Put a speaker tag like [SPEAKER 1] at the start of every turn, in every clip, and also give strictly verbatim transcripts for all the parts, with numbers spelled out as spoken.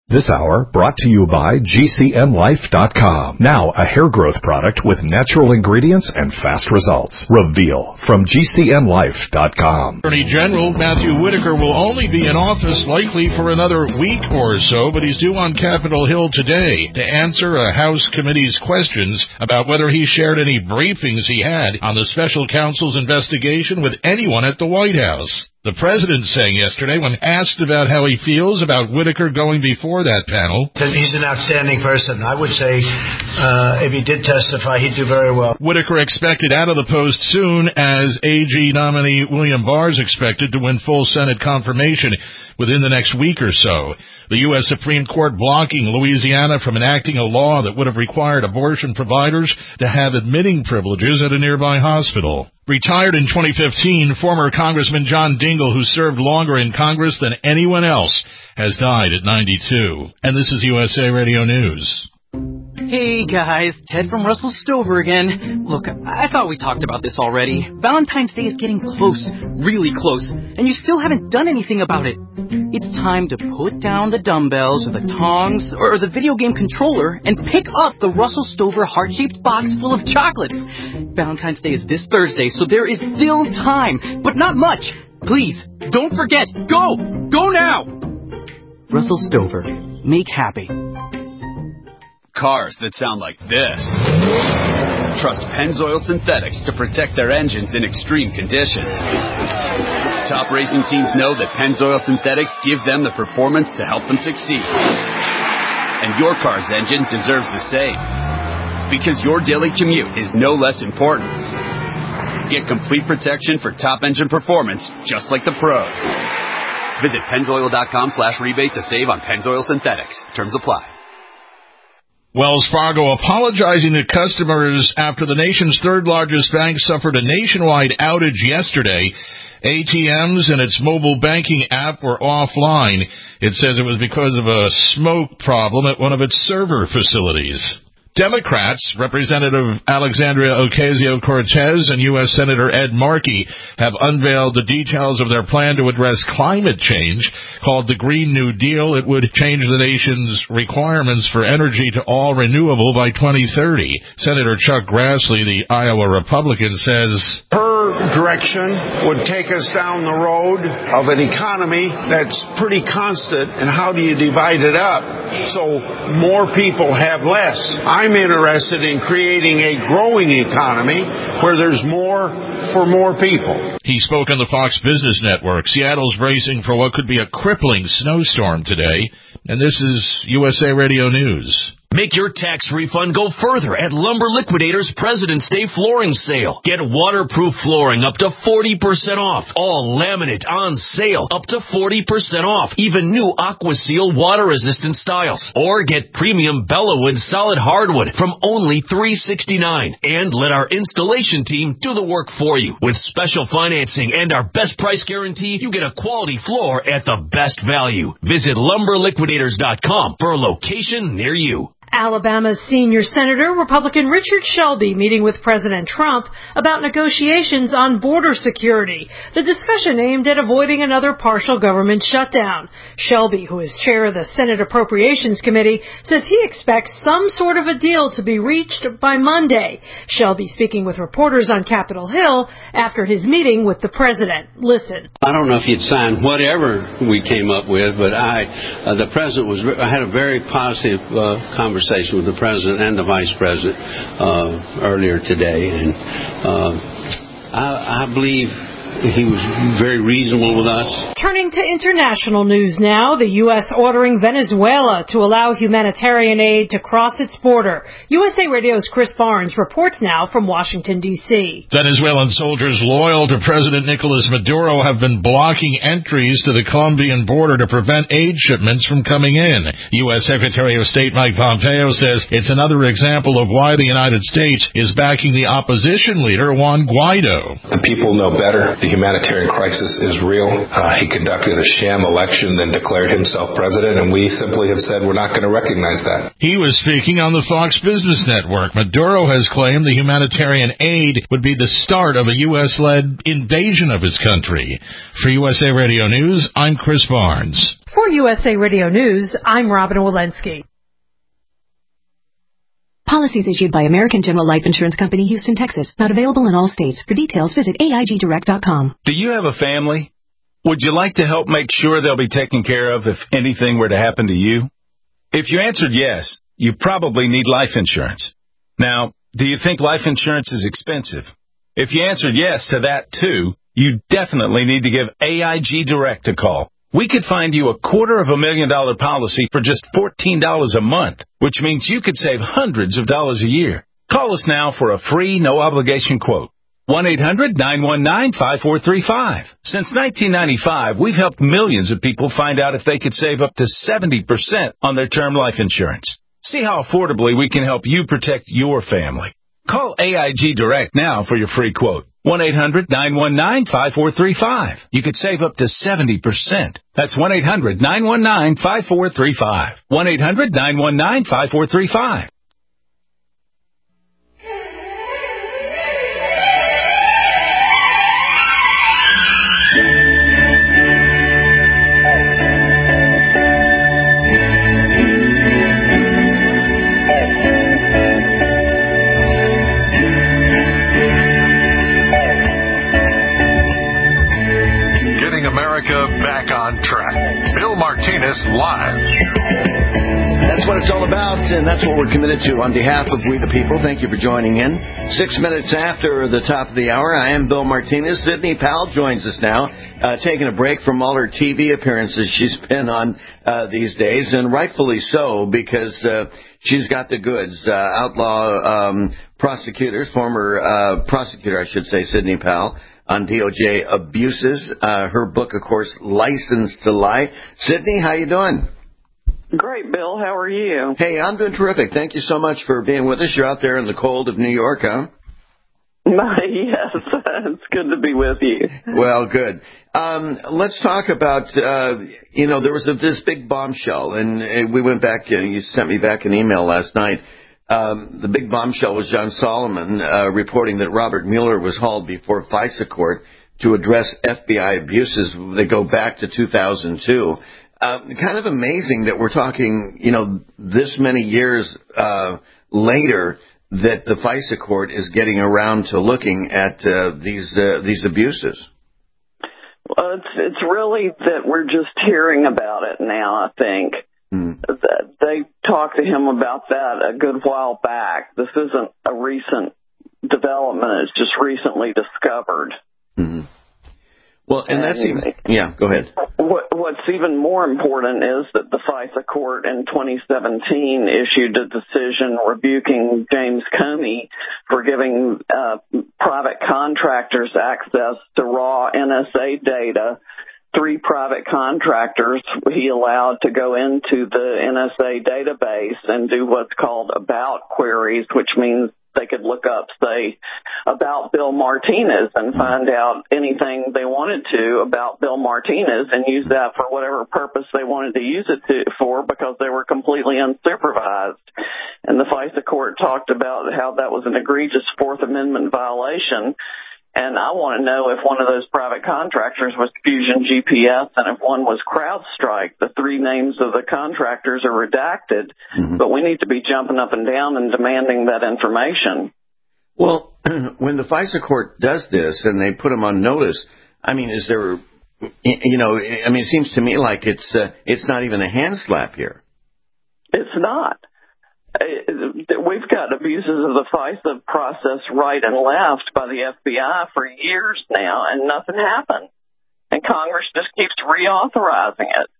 [SPEAKER 1] This hour brought to you by G C M Life dot com. Now a hair growth product with natural ingredients and fast results. Reveal from G C M Life dot com.
[SPEAKER 2] Attorney General Matthew Whitaker will only be in office likely for another week or so, but he's due on Capitol Hill today to answer a House committee's questions about whether he shared any briefings he had on the special counsel's investigation with anyone at the White House. The president saying yesterday when asked about how he feels about Whitaker going before that panel,
[SPEAKER 3] he's an outstanding person. I would say uh, if he did testify, he'd do very well.
[SPEAKER 2] Whitaker expected out of the post soon, as A G nominee William Barr is expected to win full Senate confirmation within the next week or so. The U S Supreme Court blocking Louisiana from enacting a law that would have required abortion providers to have admitting privileges at a nearby hospital. Retired in twenty fifteen, former Congressman John Dingell, who served longer in Congress than anyone else, has died at ninety-two. And this is U S A Radio News.
[SPEAKER 4] Hey guys, Ted from Russell Stover again. Look, I thought we talked about this already. Valentine's Day is getting close, really close, and you still haven't done anything about it. It's time to put down the dumbbells or the tongs or the video game controller and pick up the Russell Stover heart-shaped box full of chocolates. Valentine's Day is this Thursday, so there is still time, but not much. Please, don't forget. Go! Go now! Russell Stover. Make happy.
[SPEAKER 5] Cars that sound like this. Trust Pennzoil Synthetics to protect their engines in extreme conditions. Top racing teams know that Pennzoil Synthetics give them the performance to help them succeed. And your car's engine deserves the same. Because your daily commute is no less important. Get complete protection for top engine performance, just like the pros. Visit Pennzoil.com slash rebate to save on Pennzoil Synthetics. Terms apply.
[SPEAKER 2] Wells Fargo apologizing to customers after the nation's third-largest bank suffered a nationwide outage yesterday. A T Ms and its mobile banking app were offline. It says it was because of a smoke problem at one of its server facilities. Democrats, Representative Alexandria Ocasio-Cortez and U S Senator Ed Markey, have unveiled the details of their plan to address climate change. Called the Green New Deal, it would change the nation's requirements for energy to all renewable by twenty thirty. Senator Chuck Grassley, the Iowa Republican, says
[SPEAKER 6] her direction would take us down the road of an economy that's pretty constant, and how do you divide it up so more people have less? I'm interested in creating a growing economy where there's more for more people.
[SPEAKER 2] He spoke on the Fox Business Network. Seattle's bracing for what could be a crippling snowstorm today. And this is U S A Radio News.
[SPEAKER 7] Make your tax refund go further at Lumber Liquidators President's Day Flooring Sale. Get waterproof flooring up to forty percent off. All laminate on sale up to forty percent off. Even new AquaSeal water-resistant styles. Or get premium Bellawood solid hardwood from only three sixty-nine. And let our installation team do the work for you. With special financing and our best price guarantee, you get a quality floor at the best value. Visit lumber liquidators dot com for a location near you.
[SPEAKER 8] Alabama's senior senator, Republican Richard Shelby, meeting with President Trump about negotiations on border security. The discussion aimed at avoiding another partial government shutdown. Shelby, who is chair of the Senate Appropriations Committee, says he expects some sort of a deal to be reached by Monday. Shelby speaking with reporters on Capitol Hill after his meeting with the president. Listen.
[SPEAKER 9] I don't know if you'd sign whatever we came up with, but I, uh, the president was, I had a very positive uh, conversation conversation with the president and the vice president uh, earlier today, and uh, I, I believe he was very reasonable with us.
[SPEAKER 8] Turning to international news now, the U S ordering Venezuela to allow humanitarian aid to cross its border. U S A Radio's Chris Barnes reports now from Washington, D C
[SPEAKER 2] Venezuelan soldiers loyal to President Nicolas Maduro have been blocking entries to the Colombian border to prevent aid shipments from coming in. U S Secretary of State Mike Pompeo says it's another example of why the United States is backing the opposition leader, Juan Guaido.
[SPEAKER 10] The people know better. The the humanitarian crisis is real. Uh, he conducted a sham election, then declared himself president, and we simply have said we're not going to recognize that.
[SPEAKER 2] He was speaking on the Fox Business Network. Maduro has claimed the humanitarian aid would be the start of a U S-led invasion of his country. For U S A Radio News, I'm Chris Barnes.
[SPEAKER 8] For U S A Radio News, I'm Robin Walensky.
[SPEAKER 11] Policies issued by American General Life Insurance Company, Houston, Texas. Not available in all states. For details, visit A I G direct dot com.
[SPEAKER 12] Do you have a family? Would you like to help make sure they'll be taken care of if anything were to happen to you? If you answered yes, you probably need life insurance. Now, do you think life insurance is expensive? If you answered yes to that too, you definitely need to give A I G Direct a call. We could find you a quarter of a million dollar policy for just fourteen dollars a month, which means you could save hundreds of dollars a year. Call us now for a free, no-obligation quote. one eight hundred nine one nine five four three five. Since nineteen ninety-five, we've helped millions of people find out if they could save up to seventy percent on their term life insurance. See how affordably we can help you protect your family. Call A I G Direct now for your free quote. one eight hundred nine one nine five four three five. You could save up to seventy percent. That's one eight hundred nine one nine five four three five. one eight hundred nine one nine five four three five.
[SPEAKER 1] Back on track. Bill Martinez live.
[SPEAKER 13] That's what it's all about, and that's what we're committed to on behalf of We the People. Thank you for joining in. Six minutes after the top of the hour, I am Bill Martinez. Sidney Powell joins us now, uh, taking a break from all her T V appearances she's been on uh, these days, and rightfully so, because uh, she's got the goods. Uh, outlaw um, prosecutors, former uh, prosecutor, I should say, Sidney Powell, on D O J abuses. Uh, her book, of course, License to Lie. Sidney, how you doing?
[SPEAKER 14] Great, Bill. How are you?
[SPEAKER 13] Hey, I'm doing terrific. Thank you so much for being with us. You're out there in the cold of New York, huh?
[SPEAKER 14] Yes, it's good to be with you.
[SPEAKER 13] Well, good. Um, let's talk about, uh, you know, there was a, this big bombshell, and uh, we went back, uh, you sent me back an email last night. Um, the big bombshell was John Solomon uh, reporting that Robert Mueller was hauled before FISA court to address F B I abuses that go back to two thousand two. Uh, kind of amazing that we're talking, you know, this many years uh, later that the FISA court is getting around to looking at uh, these uh, these abuses.
[SPEAKER 14] Well, it's it's really that we're just hearing about it now, I think. Mm. They talked to him about that a good while back. This isn't a recent development. It's just recently discovered. Mm-hmm.
[SPEAKER 13] Well, and, and that's even, yeah, go ahead.
[SPEAKER 14] What, what's even more important is that the FISA court in twenty seventeen issued a decision rebuking James Comey for giving uh, private contractors access to raw N S A data. Three private contractors he allowed to go into the N S A database and do what's called about queries, which means they could look up, say, about Bill Martinez and find out anything they wanted to about Bill Martinez and use that for whatever purpose they wanted to use it to, for because they were completely unsupervised. And the FISA court talked about how that was an egregious Fourth Amendment violation. And I want to know if one of those private contractors was Fusion G P S and if one was CrowdStrike. The three names of the contractors are redacted, mm-hmm. but we need to be jumping up and down and demanding that information.
[SPEAKER 13] Well, when the FISA court does this and they put them on notice, I mean, is there, you know, I mean, it seems to me like it's uh, it's not even a hand slap here.
[SPEAKER 14] It's not. We've got abuses of the FISA process right and left by the F B I for years now, and nothing happened. And Congress just keeps reauthorizing it.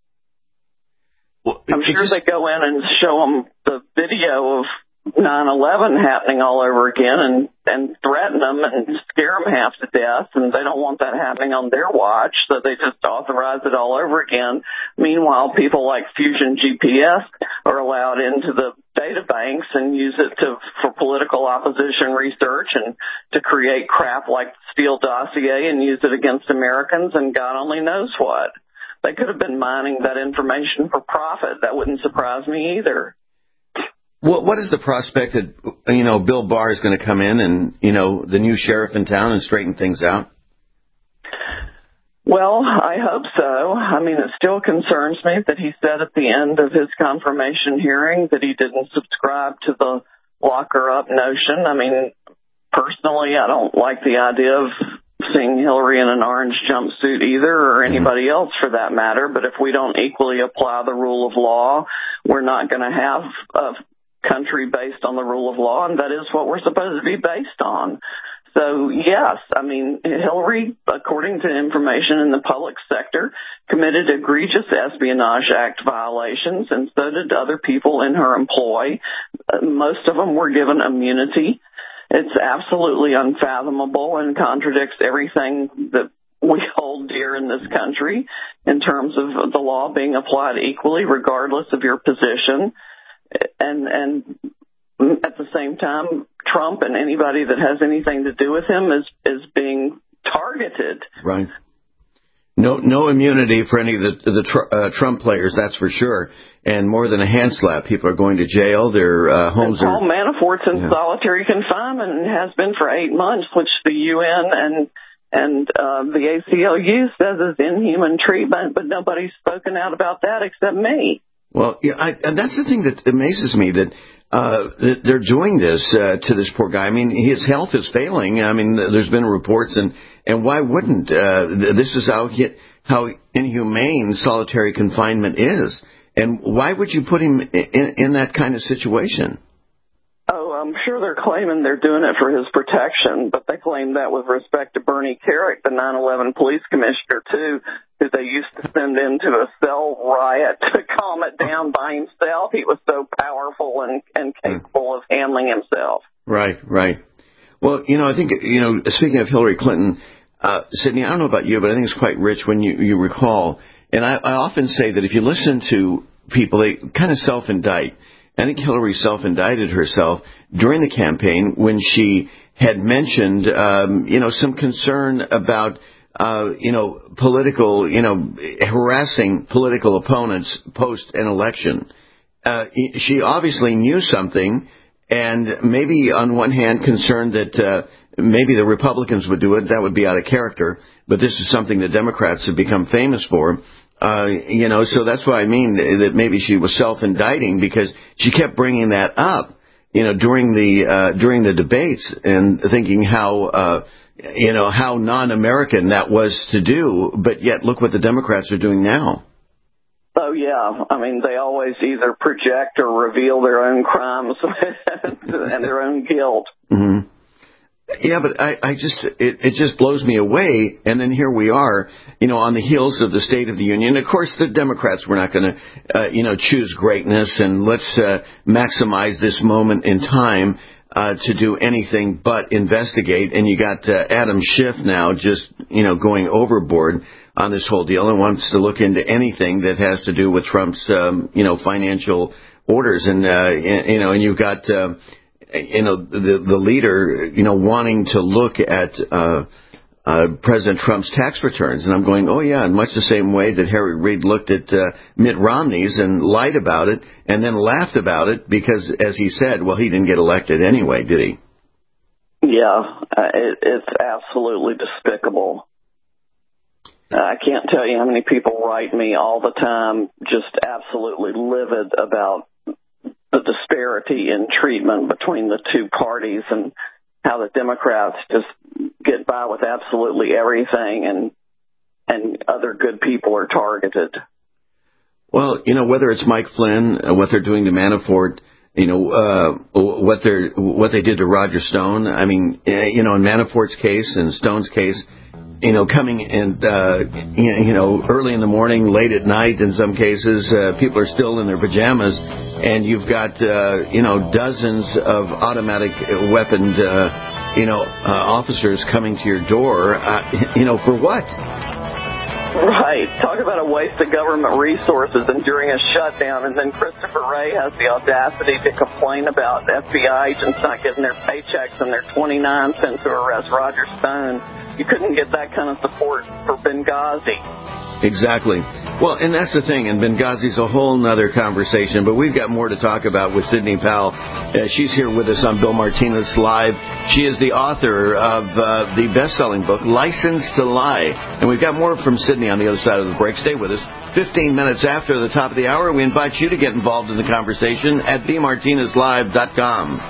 [SPEAKER 14] Well, I'm sure just... they go in and show them the video of nine eleven happening all over again and, and threaten them and scare them half to death, and they don't want that happening on their watch, so they just authorize it all over again. Meanwhile, people like Fusion G P S are allowed into the data banks and use it to for political opposition research and to create crap like the Steele dossier and use it against Americans and God only knows what. They could have been mining that information for profit. That wouldn't surprise me either.
[SPEAKER 13] What, what is the prospect that, you know, Bill Barr is going to come in and, you know, the new sheriff in town and straighten things out?
[SPEAKER 14] Well, I hope so. I mean, it still concerns me that he said at the end of his confirmation hearing that he didn't subscribe to the lock her up notion. I mean, personally, I don't like the idea of seeing Hillary in an orange jumpsuit either, or anybody else for that matter. But if we don't equally apply the rule of law, we're not going to have a country based on the rule of law, and that is what we're supposed to be based on. So, yes, I mean, Hillary, according to information in the public sector, committed egregious Espionage Act violations, and so did other people in her employ. Uh, most of them were given immunity. It's absolutely unfathomable and contradicts everything that we hold dear in this country in terms of the law being applied equally, regardless of your position. And, and at the same time, Trump and anybody that has anything to do with him is, is being targeted.
[SPEAKER 13] Right. No, no immunity for any of the, the uh, Trump players, that's for sure. And more than a hand slap. People are going to jail. Their uh, homes
[SPEAKER 14] and
[SPEAKER 13] are...
[SPEAKER 14] Paul Manafort's in
[SPEAKER 13] yeah.
[SPEAKER 14] solitary confinement and has been for eight months, which the U N and and uh, the A C L U says is inhuman treatment, but nobody's spoken out about that except me.
[SPEAKER 13] Well, yeah, I, and that's the thing that amazes me, that uh, that they're doing this uh, to this poor guy. I mean, his health is failing. I mean, there's been reports, and, and why wouldn't? Uh, this is how he, how inhumane solitary confinement is. And why would you put him in, in that kind of situation?
[SPEAKER 14] Oh, I'm sure they're claiming they're doing it for his protection, but they claim that with respect to Bernie Kerik, the nine eleven police commissioner, too, who they used to send into a cell riot to calm it down by himself. He was so powerful and, and capable of handling himself.
[SPEAKER 13] Right, right. Well, you know, I think, you know, speaking of Hillary Clinton, uh, Sydney, I don't know about you, but I think it's quite rich when you, you recall. And I, I often say that if you listen to people, they kind of self-indict. I think Hillary self-indicted herself during the campaign when she had mentioned, um, you know, some concern about, uh, you know, political, you know, harassing political opponents post an election. Uh, she obviously knew something, and maybe on one hand concerned that uh, maybe the Republicans would do it. That would be out of character. But this is something the Democrats have become famous for. Uh, you know, so that's why I mean that maybe she was self-indicting, because she kept bringing that up, you know, during the uh, during the debates, and thinking how, uh, you know, how non-American that was to do. But yet, look what the Democrats are doing now.
[SPEAKER 14] Oh, yeah. I mean, they always either project or reveal their own crimes and their own guilt.
[SPEAKER 13] Mm-hmm. Yeah, but I, I just, it, it just blows me away. And then here we are, you know, on the heels of the State of the Union. Of course, the Democrats were not going to, uh, you know, choose greatness and let's uh, maximize this moment in time uh, to do anything but investigate. And you got uh, Adam Schiff now just, you know, going overboard on this whole deal and wants to look into anything that has to do with Trump's, um, you know, financial orders. And, uh, you know, and you've got... Uh, you know, the the leader, you know, wanting to look at uh, uh, President Trump's tax returns. And I'm going, oh, yeah, in much the same way that Harry Reid looked at uh, Mitt Romney's and lied about it and then laughed about it because, as he said, well, he didn't get elected anyway, did he?
[SPEAKER 14] Yeah, uh, it, it's absolutely despicable. I can't tell you how many people write me all the time just absolutely livid about the disparity in treatment between the two parties and how the Democrats just get by with absolutely everything and and other good people are targeted.
[SPEAKER 13] Well, you know, whether it's Mike Flynn, uh, what they're doing to Manafort, you know, uh, what they're what they did to Roger Stone. I mean, uh, you know, in Manafort's case and Stone's case, you know, coming and, uh, you know, early in the morning, late at night in some cases, uh, people are still in their pajamas, and you've got, uh, you know, dozens of automatic weaponed, uh, you know, uh, officers coming to your door, uh, you know, for what?
[SPEAKER 14] Right. Talk about a waste of government resources and during a shutdown. And then Christopher Wray has the audacity to complain about F B I agents not getting their paychecks and their twenty-nine cents to arrest Roger Stone. You couldn't get that kind of support for Benghazi.
[SPEAKER 13] Exactly. Well, and that's the thing, and Benghazi's a whole nother conversation, but we've got more to talk about with Sidney Powell. Uh, she's here with us on Bill Martinez Live. She is the author of uh, the best-selling book, License to Lie. And we've got more from Sidney on the other side of the break. Stay with us. Fifteen minutes after the top of the hour, we invite you to get involved in the conversation at b martinez live dot com.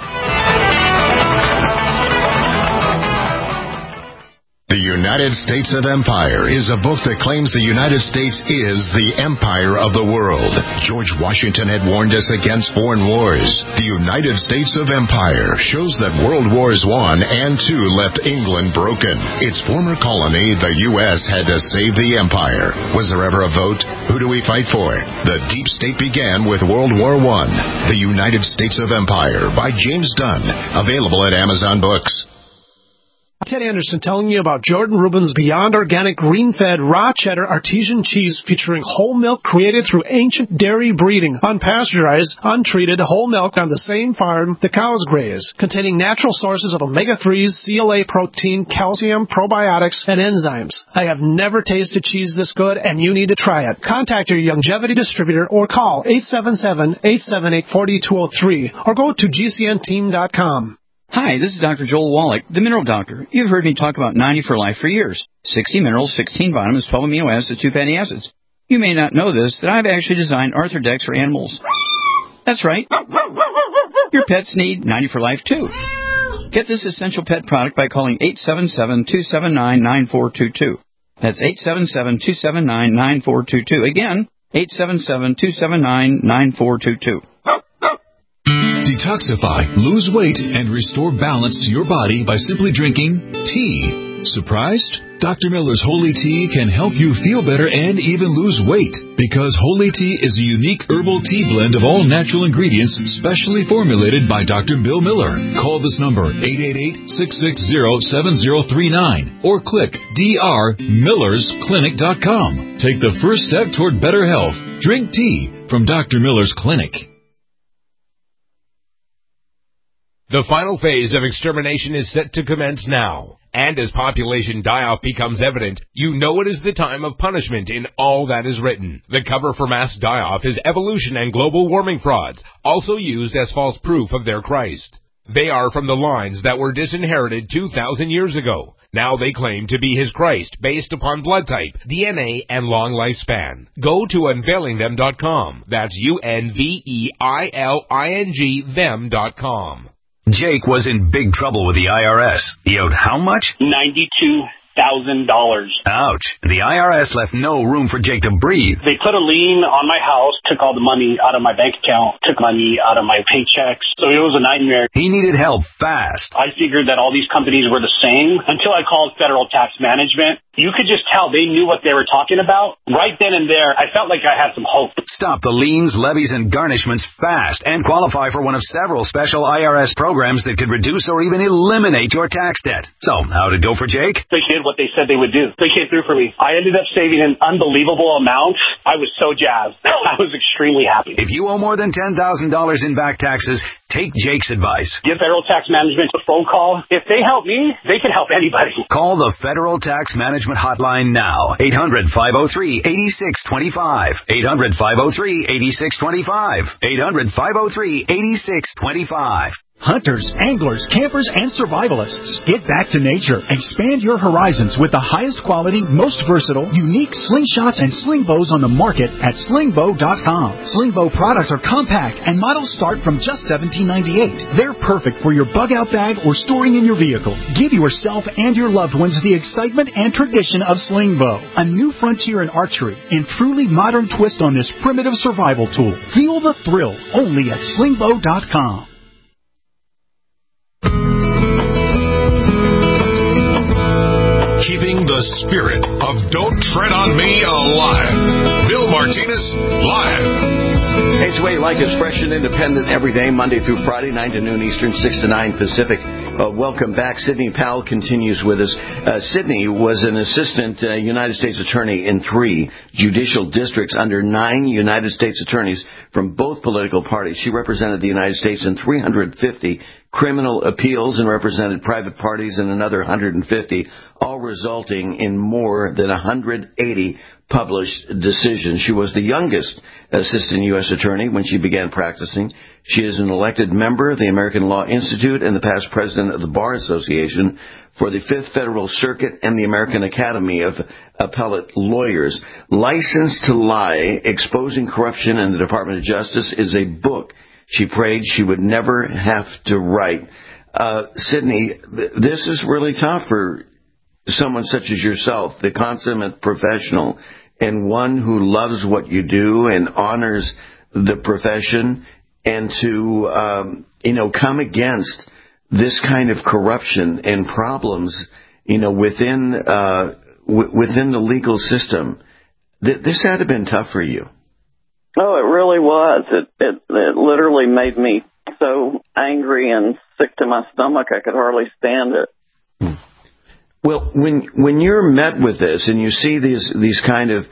[SPEAKER 1] The United States of Empire is a book that claims the United States is the empire of the world. George Washington had warned us against foreign wars. The United States of Empire shows that World Wars One and Two left England broken. Its former colony, the U S, had to save the empire. Was there ever a vote? Who do we fight for? The deep state began with World War One. The United States of Empire by James Dunn. Available at Amazon Books.
[SPEAKER 15] Ted Anderson telling you about Jordan Rubin's Beyond Organic Green-Fed Raw Cheddar Artesian Cheese featuring whole milk created through ancient dairy breeding, unpasteurized, untreated whole milk on the same farm the cows graze, containing natural sources of omega threes, C L A protein, calcium, probiotics, and enzymes. I have never tasted cheese this good, and you need to try it. Contact your Youngevity distributor or call eight seven seven, eight seven eight, four two zero three or go to G C N team dot com.
[SPEAKER 16] Hi, this is Doctor Joel Wallach, the Mineral Doctor. You've heard me talk about ninety for Life for years. sixty minerals, sixteen vitamins, twelve amino acids, two fatty acids. You may not know this, that I've actually designed Arthrodex for animals. That's right. Your pets need ninety for Life, too. Get this essential pet product by calling eight seven seven, two seven nine, nine four two two. That's eight seven seven, two seven nine, nine four two two. Again, eight seven seven, two seven nine, nine four two two.
[SPEAKER 17] Detoxify, lose weight, and restore balance to your body by simply drinking tea. Surprised? Doctor Miller's Holy Tea can help you feel better and even lose weight, because Holy Tea is a unique herbal tea blend of all natural ingredients specially formulated by Doctor Bill Miller. Call this number, eight eight eight, six six zero, seven zero three nine, or click d r millers clinic dot com. Take the first step toward better health. Drink tea from Doctor Miller's Clinic.
[SPEAKER 18] The final phase of extermination is set to commence now. And as population die-off becomes evident, you know it is the time of punishment in all that is written. The cover for mass die-off is evolution and global warming frauds, also used as false proof of their Christ. They are from the lines that were disinherited two thousand years ago. Now they claim to be his Christ based upon blood type, D N A, and long lifespan. Go to unveiling them dot com. That's U N V E I L I N G them dot com.
[SPEAKER 19] Jake was in big trouble with the I R S. He owed how much?
[SPEAKER 20] ninety-two thousand dollars.
[SPEAKER 19] Ouch. The I R S left no room for Jake to breathe.
[SPEAKER 20] They put a lien on my house, took all the money out of my bank account, took money out of my paychecks. So it was a nightmare.
[SPEAKER 19] He needed help fast.
[SPEAKER 20] I figured that all these companies were the same until I called Federal Tax Management. You could just tell they knew what they were talking about. Right then and there, I felt like I had some hope.
[SPEAKER 19] Stop the liens, levies, and garnishments fast and qualify for one of several special I R S programs that could reduce or even eliminate your tax debt. So, how'd it go for Jake?
[SPEAKER 20] They did what they said they would do. They came through for me. I ended up saving an unbelievable amount. I was so jazzed. I was extremely happy.
[SPEAKER 19] If you owe more than ten thousand dollars in back taxes, take Jake's advice.
[SPEAKER 20] Give Federal Tax Management a phone call. If they help me, they can help anybody.
[SPEAKER 19] Call the Federal Tax Management hotline now. eight hundred, five oh three, eight six two five. eight hundred, five oh three, eight six two five. eight hundred, five oh three, eight six two five.
[SPEAKER 21] Hunters, anglers, campers, and survivalists. Get back to nature. Expand your horizons with the highest quality, most versatile, unique slingshots and sling bows on the market at sling bow dot com. Sling bow products are compact and models start from just seventeen ninety-eight. They're perfect for your bug-out bag or storing in your vehicle. Give yourself and your loved ones the excitement and tradition of sling bow. A new frontier in archery and truly modern twist on this primitive survival tool. Feel the thrill only at sling bow dot com.
[SPEAKER 1] Keeping the spirit of Don't Tread on Me alive. Bill Martinez, live.
[SPEAKER 13] Hey, it's Way Like It's fresh and independent every day, Monday through Friday, nine to noon Eastern, six to nine Pacific. Uh, welcome back. Sidney Powell continues with us. Uh, Sidney was an assistant uh, United States attorney in three judicial districts under nine United States attorneys from both political parties. She represented the United States in three hundred fifty criminal appeals and represented private parties in another one hundred fifty, all resulting in more than one hundred eighty published decisions. She was the youngest assistant U S attorney when she began practicing. She is an elected member of the American Law Institute and the past president of the Bar Association for the Fifth Federal Circuit and the American Academy of Appellate Lawyers. Licensed to Lie, Exposing Corruption in the Department of Justice is a book she prayed she would never have to write. Uh, Sidney, th- this is really tough for someone such as yourself, the consummate professional, and one who loves what you do and honors the profession, and to, um, you know, come against this kind of corruption and problems, you know, within uh, w- within the legal system. Th- this had to have been tough for you.
[SPEAKER 14] Oh, it really was. It, it it literally made me so angry and sick to my stomach I could hardly stand it.
[SPEAKER 13] Well, when when you're met with this and you see these these kind of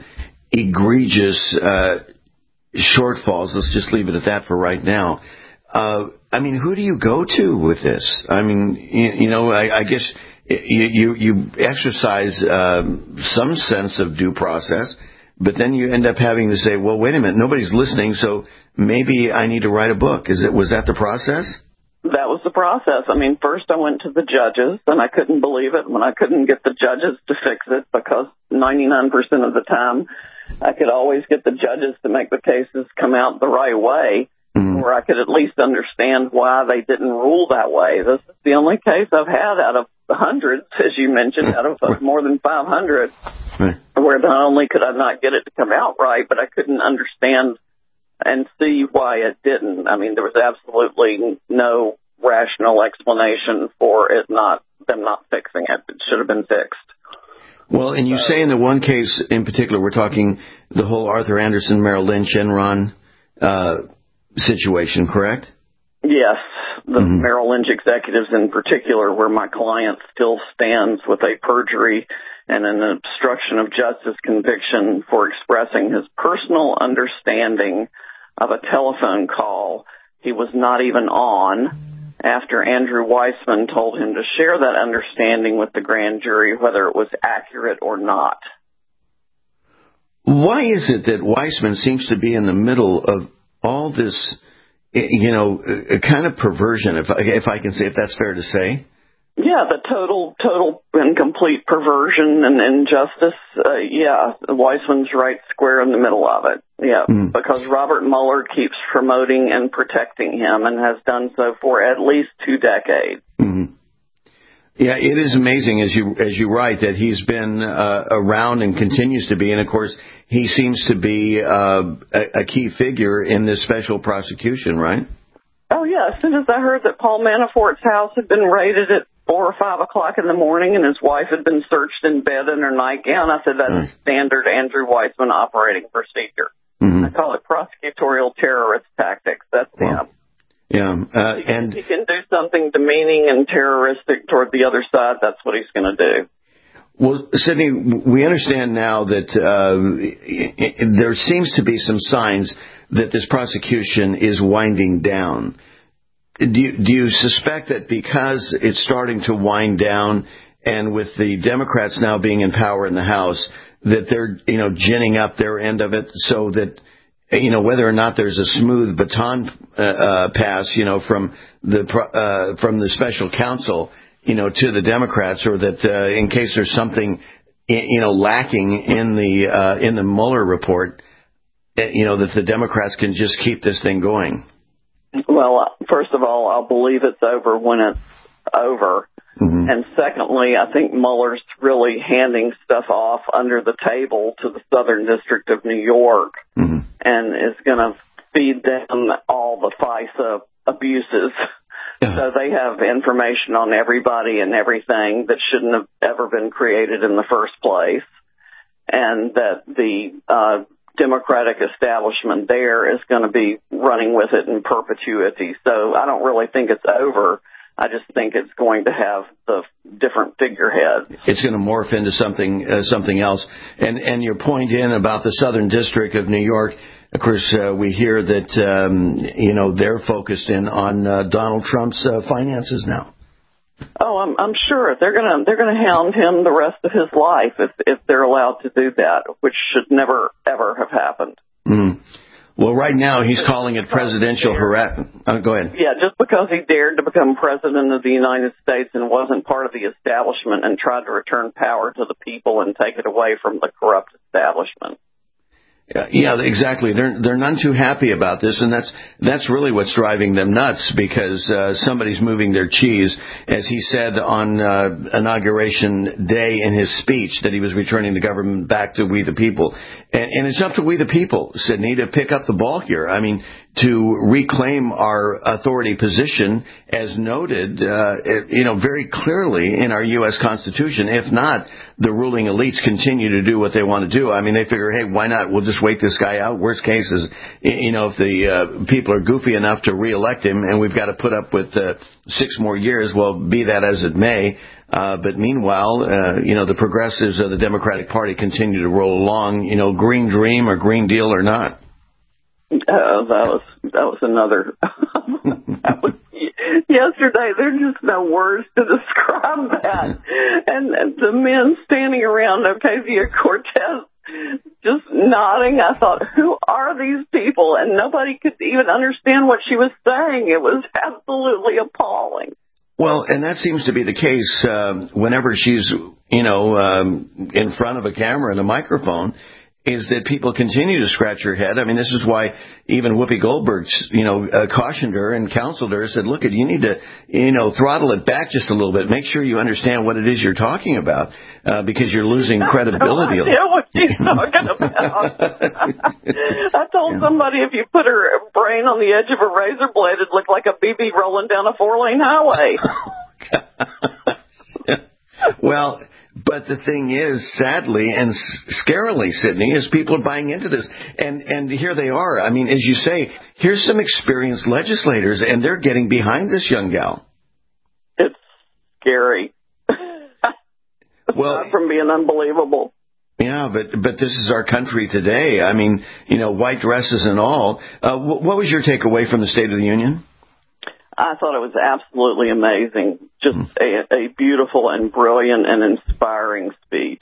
[SPEAKER 13] egregious uh, shortfalls, let's just leave it at that for right now. Uh, I mean, who do you go to with this? I mean, you, you know, I, I guess you you, you exercise um, some sense of due process, but then you end up having to say, well, wait a minute, nobody's listening, so maybe I need to write a book. Is it was that the process?
[SPEAKER 14] That was the process. I mean, first I went to the judges, and I couldn't believe it when I couldn't get the judges to fix it, because ninety-nine percent of the time I could always get the judges to make the cases come out the right way, mm-hmm. or I could at least understand why they didn't rule that way. This is the only case I've had out of the hundreds, as you mentioned, out of more than five hundred, right. where not only could I not get it to come out right, but I couldn't understand and see why it didn't. I mean, there was absolutely no rational explanation for it not them not fixing it. It should have been fixed.
[SPEAKER 13] Well, and you say in the one case in particular, we're talking the whole Arthur Andersen, Merrill Lynch, Enron uh, situation, correct?
[SPEAKER 14] Yes, the
[SPEAKER 13] mm-hmm.
[SPEAKER 14] Merrill Lynch executives in particular, where my client still stands with a perjury and an obstruction of justice conviction for expressing his personal understanding of a telephone call he was not even on, after Andrew Weissman told him to share that understanding with the grand jury, whether it was accurate or not.
[SPEAKER 13] Why is it that Weissman seems to be in the middle of all this, you know, kind of perversion, if I, if I can say, if that's fair to say?
[SPEAKER 14] Yeah, the total, total and complete perversion and injustice. Uh, yeah, Weissman's right square in the middle of it. Yeah, mm. because Robert Mueller keeps promoting and protecting him and has done so for at least two decades.
[SPEAKER 13] Mm-hmm. Yeah, it is amazing, as you as you write, that he's been uh, around and continues to be, and of course, he seems to be uh, a, a key figure in this special prosecution, right?
[SPEAKER 14] Oh yeah, as soon as I heard that Paul Manafort's house had been raided at four or five o'clock in the morning and his wife had been searched in bed in her nightgown, I said that's mm. standard Andrew Weissman operating procedure. Mm-hmm. I call it prosecutorial terrorist tactics. That's
[SPEAKER 13] wow.
[SPEAKER 14] him.
[SPEAKER 13] Yeah, uh, and
[SPEAKER 14] if he can do something demeaning and terroristic toward the other side, that's what he's going to do.
[SPEAKER 13] Well, Sidney, we understand now that uh, there seems to be some signs that this prosecution is winding down. Do you, do you suspect that because it's starting to wind down, and with the Democrats now being in power in the House, that they're, you know, ginning up their end of it so that, you know, whether or not there's a smooth baton uh, uh, pass, you know, from the uh, from the special counsel, you know, to the Democrats, or that uh, in case there's something, you know, lacking in the uh, in the Mueller report, you know, that the Democrats can just keep this thing going?
[SPEAKER 14] Well, first of all, I'll believe it's over when it's over. Mm-hmm. And secondly, I think Mueller's really handing stuff off under the table to the Southern District of New York, mm-hmm. and is going to feed them all the FISA abuses. Yeah. So they have information on everybody and everything that shouldn't have ever been created in the first place, and that the uh, Democratic establishment there is going to be running with it in perpetuity. So I don't really think it's over. I just think it's going to have the different figureheads.
[SPEAKER 13] It's going to morph into something uh, something else. And and your point in about the Southern District of New York, of course, uh, we hear that um, you know they're focused in on uh, Donald Trump's uh, finances now.
[SPEAKER 14] Oh, I'm I'm sure they're gonna they're gonna hound him the rest of his life if if they're allowed to do that, which should never ever have happened.
[SPEAKER 13] Mm. Well, right now he's calling it presidential harassment. Oh, go ahead.
[SPEAKER 14] Yeah, just because he dared to become president of the United States and wasn't part of the establishment and tried to return power to the people and take it away from the corrupt establishment.
[SPEAKER 13] Uh, yeah, exactly. They're they're none too happy about this, and that's that's really what's driving them nuts, because uh, somebody's moving their cheese, as he said on uh, Inauguration Day in his speech, that he was returning the government back to we the people. And, and it's up to we the people, Sydney, to pick up the ball here. I mean, to reclaim our authority position as noted, uh, you know, very clearly in our U S Constitution. If not, the ruling elites continue to do what they want to do. I mean, they figure, hey, why not? We'll just wait this guy out. Worst case is, you know, if the uh, people are goofy enough to reelect him and we've got to put up with uh, six more years, well, be that as it may. Uh, but meanwhile, uh, you know, the progressives of the Democratic Party continue to roll along, you know, green dream or green deal or not.
[SPEAKER 14] Uh, that was that was another. that was yesterday. There are just no words to describe that. And, and the men standing around Ocasio-Cortez just nodding. I thought, who are these people? And nobody could even understand what she was saying. It was absolutely appalling.
[SPEAKER 13] Well, and that seems to be the case uh, whenever she's, you know, um, in front of a camera and a microphone, is that people continue to scratch her head. I mean, this is why even Whoopi Goldberg, you know, uh, cautioned her and counseled her, said, look, you need to, you know, throttle it back just a little bit. Make sure you understand what it is you're talking about, uh, because you're losing credibility.
[SPEAKER 14] I have no idea what she's talking about. I told yeah. somebody if you put her brain on the edge of a razor blade, it'd look like a B B rolling down a four-lane highway.
[SPEAKER 13] Well, but the thing is, sadly and scarily, Sydney, is people are buying into this. And and here they are. I mean, as you say, here's some experienced legislators, and they're getting behind this young gal.
[SPEAKER 14] It's scary.
[SPEAKER 13] Well,
[SPEAKER 14] from being unbelievable.
[SPEAKER 13] Yeah, but but this is our country today. I mean, you know, white dresses and all. Uh, what was your takeaway from the State of the Union?
[SPEAKER 14] I thought it was absolutely amazing. Just a, a beautiful and brilliant and inspiring speech.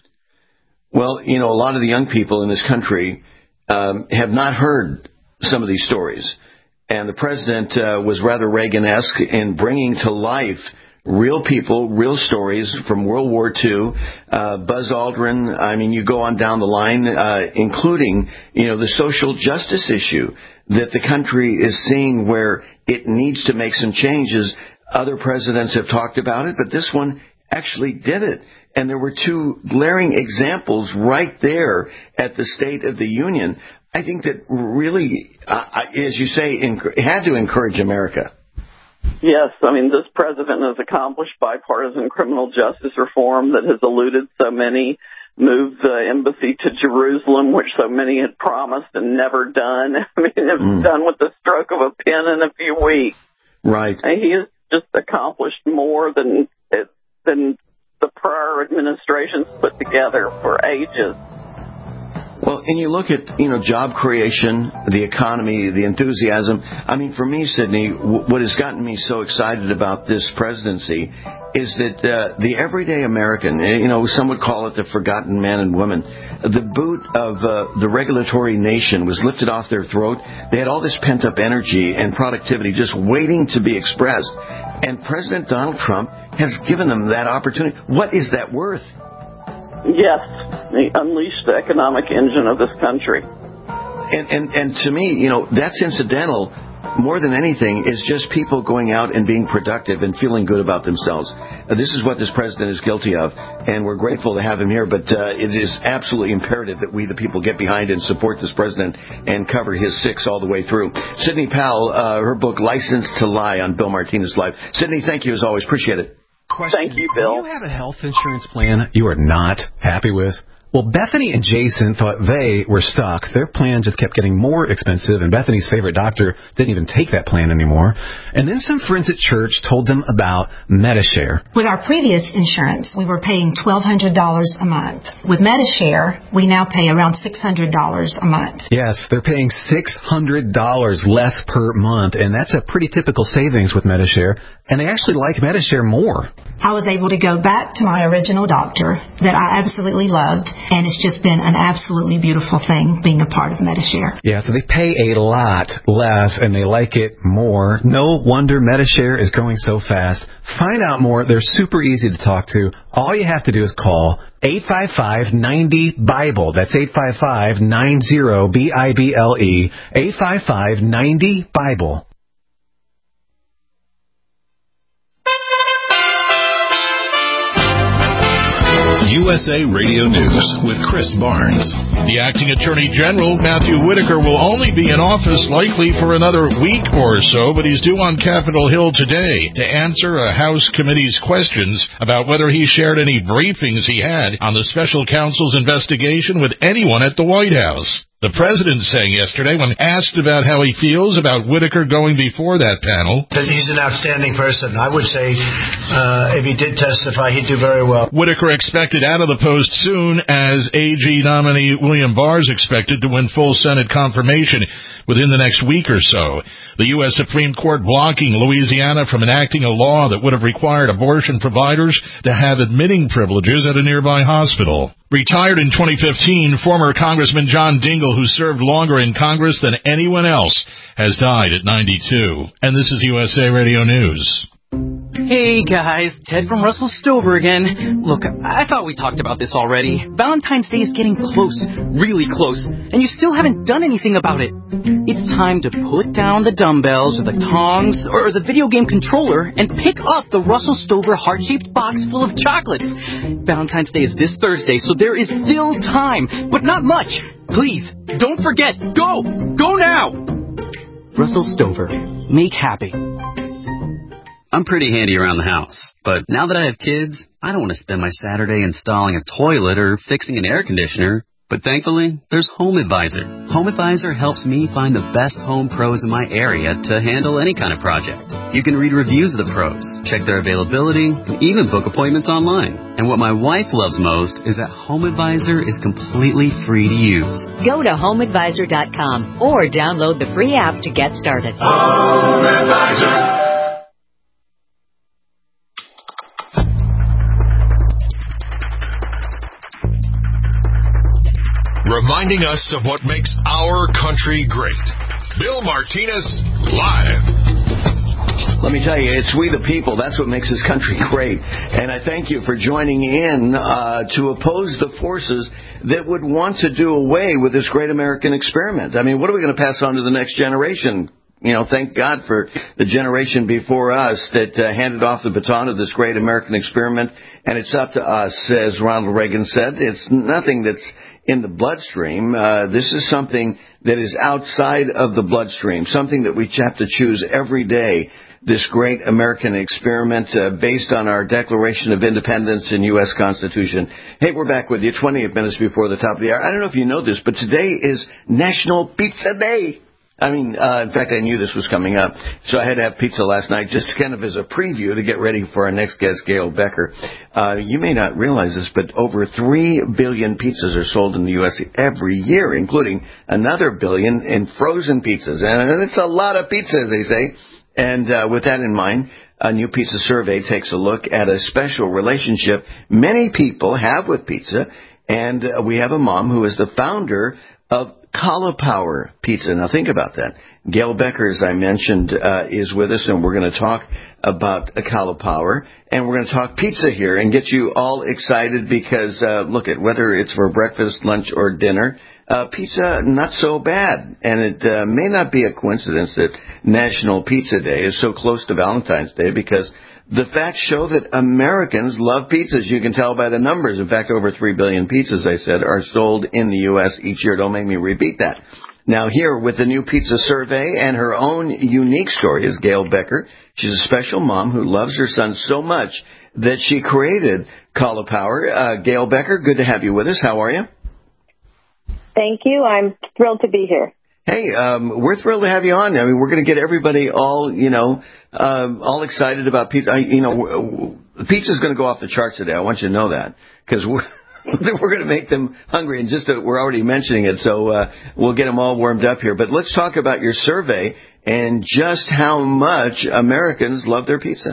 [SPEAKER 13] Well, you know, a lot of the young people in this country um, have not heard some of these stories. And the president uh, was rather Reagan-esque in bringing to life real people, real stories from World War Two. Uh, Buzz Aldrin, I mean, you go on down the line, uh, including, you know, the social justice issue that the country is seeing where it needs to make some changes. Other presidents have talked about it, but this one actually did it. And there were two glaring examples right there at the State of the Union. I think that really, uh, as you say, enc- had to encourage America.
[SPEAKER 14] Yes, I mean, this president has accomplished bipartisan criminal justice reform that has eluded so many, moved the embassy to Jerusalem, which so many had promised and never done. I mean, it was mm. done with the stroke of a pen in a few weeks.
[SPEAKER 13] Right.
[SPEAKER 14] And he has just accomplished more than than the prior administrations put together for ages.
[SPEAKER 13] Well, and you look at, you know, job creation, the economy, the enthusiasm. I mean, for me, Sydney, w- what has gotten me so excited about this presidency is that uh, the everyday American, you know, some would call it the forgotten man and woman, the boot of uh, the regulatory nation was lifted off their throat. They had all this pent-up energy and productivity just waiting to be expressed. And President Donald Trump has given them that opportunity. What is that worth?
[SPEAKER 14] Yes, they unleashed the economic engine of this country.
[SPEAKER 13] And, and and to me, you know, that's incidental. More than anything, is just people going out and being productive and feeling good about themselves. Uh, this is what this president is guilty of, and we're grateful to have him here. But uh, it is absolutely imperative that we, the people, get behind and support this president and cover his six all the way through. Sidney Powell, uh, her book, Licensed to Lie on Bill Martinez Live. Sidney, thank you as always. Appreciate it.
[SPEAKER 3] Question.
[SPEAKER 14] Thank you, Bill.
[SPEAKER 3] Do you have a health insurance plan you are not happy with? Well, Bethany and Jason thought they were stuck. Their plan just kept getting more expensive, and Bethany's favorite doctor didn't even take that plan anymore. And then some friends at church told them about Medi-Share.
[SPEAKER 22] With our previous insurance, we were paying twelve hundred dollars a month. With Medi-Share, we now pay around six hundred dollars a month.
[SPEAKER 3] Yes, they're paying six hundred dollars less per month, and that's a pretty typical savings with Medi-Share. And they actually like Medi-Share more.
[SPEAKER 22] I was able to go back to my original doctor that I absolutely loved, and it's just been an absolutely beautiful thing being a part of Medi-Share.
[SPEAKER 3] Yeah, so they pay a lot less, and they like it more. No wonder Medi-Share is growing so fast. Find out more. They're super easy to talk to. All you have to do is call eight five five, nine zero, BIBLE. That's eight five five, nine zero, B I B L E, eight five five, nine zero, BIBLE.
[SPEAKER 1] U S A Radio News with Chris Barnes.
[SPEAKER 2] The acting Attorney General, Matthew Whitaker, will only be in office likely for another week or so, but he's due on Capitol Hill today to answer a House committee's questions about whether he shared any briefings he had on the special counsel's investigation with anyone at the White House. The president saying yesterday when asked about how he feels about Whitaker going before that panel,
[SPEAKER 23] that he's an outstanding person. I would say uh, if he did testify, he'd do very well.
[SPEAKER 2] Whitaker expected out of the post soon, as A G nominee William Barr is expected to win full Senate confirmation within the next week or so. The U S Supreme Court blocking Louisiana from enacting a law that would have required abortion providers to have admitting privileges at a nearby hospital. Retired in twenty fifteen, former Congressman John Dingell, who served longer in Congress than anyone else, has died at ninety-two. And this is U S A Radio News.
[SPEAKER 4] Hey guys, Ted from Russell Stover again. Look, I thought we talked about this already. Valentine's Day is getting close, really close, and you still haven't done anything about it. It's time to put down the dumbbells or the tongs or the video game controller and pick up the Russell Stover heart-shaped box full of chocolates. Valentine's Day is this Thursday, so there is still time, but not much. Please, don't forget. Go! Go now! Russell Stover. Make happy.
[SPEAKER 24] I'm pretty handy around the house, but now that I have kids, I don't want to spend my Saturday installing a toilet or fixing an air conditioner. But thankfully, there's HomeAdvisor. HomeAdvisor helps me find the best home pros in my area to handle any kind of project. You can read reviews of the pros, check their availability, and even book appointments online. And what my wife loves most is that HomeAdvisor is completely free to use.
[SPEAKER 25] Go to home advisor dot com or download the free app to get started.
[SPEAKER 1] HomeAdvisor. Reminding us of what makes our country great. Bill Martinez, live.
[SPEAKER 13] Let me tell you, it's we the people. That's what makes this country great. And I thank you for joining in uh, to oppose the forces that would want to do away with this great American experiment. I mean, what are we going to pass on to the next generation? You know, thank God for the generation before us that uh, handed off the baton of this great American experiment. And it's up to us, as Ronald Reagan said. It's nothing that's in the bloodstream. Uh, this is something that is outside of the bloodstream, something that we have to choose every day. This great American experiment uh, based on our Declaration of Independence and U S Constitution. Hey, we're back with you twenty-eight minutes before the top of the hour. I don't know if you know this, but today is National Pizza Day. I mean, uh, in fact, I knew this was coming up, so I had to have pizza last night just kind of as a preview to get ready for our next guest, Gail Becker. Uh, you may not realize this, but over three billion pizzas are sold in the U S every year, including another billion in frozen pizzas. And it's a lot of pizza, as they say. And uh, with that in mind, a new pizza survey takes a look at a special relationship many people have with pizza. And uh, we have a mom who is the founder of Cauliflower Pizza. Now think about that. Gail Becker, as I mentioned, uh, is with us, and we're going to talk about a cauliflower, and we're going to talk pizza here and get you all excited because, uh, look, at whether it's for breakfast, lunch, or dinner, uh, pizza, not so bad. And it uh, may not be a coincidence that National Pizza Day is so close to Valentine's Day because the facts show that Americans love pizzas. You can tell by the numbers. In fact, over three billion pizzas, I said, are sold in the U S each year. Don't make me repeat that. Now here with the new pizza survey and her own unique story is Gail Becker. She's a special mom who loves her son so much that she created Cauliflower. Uh, Gail Becker, good to have you with us. How are you?
[SPEAKER 5] Thank you. I'm thrilled to be here.
[SPEAKER 13] Hey, um, we're thrilled to have you on. I mean, we're going to get everybody all, you know, um, all excited about pizza. I, you know, pizza's going to go off the charts today. I want you to know that because we're we're going to make them hungry, and just that we're already mentioning it, so uh, we'll get them all warmed up here. But let's talk about your survey and just how much Americans love their pizza.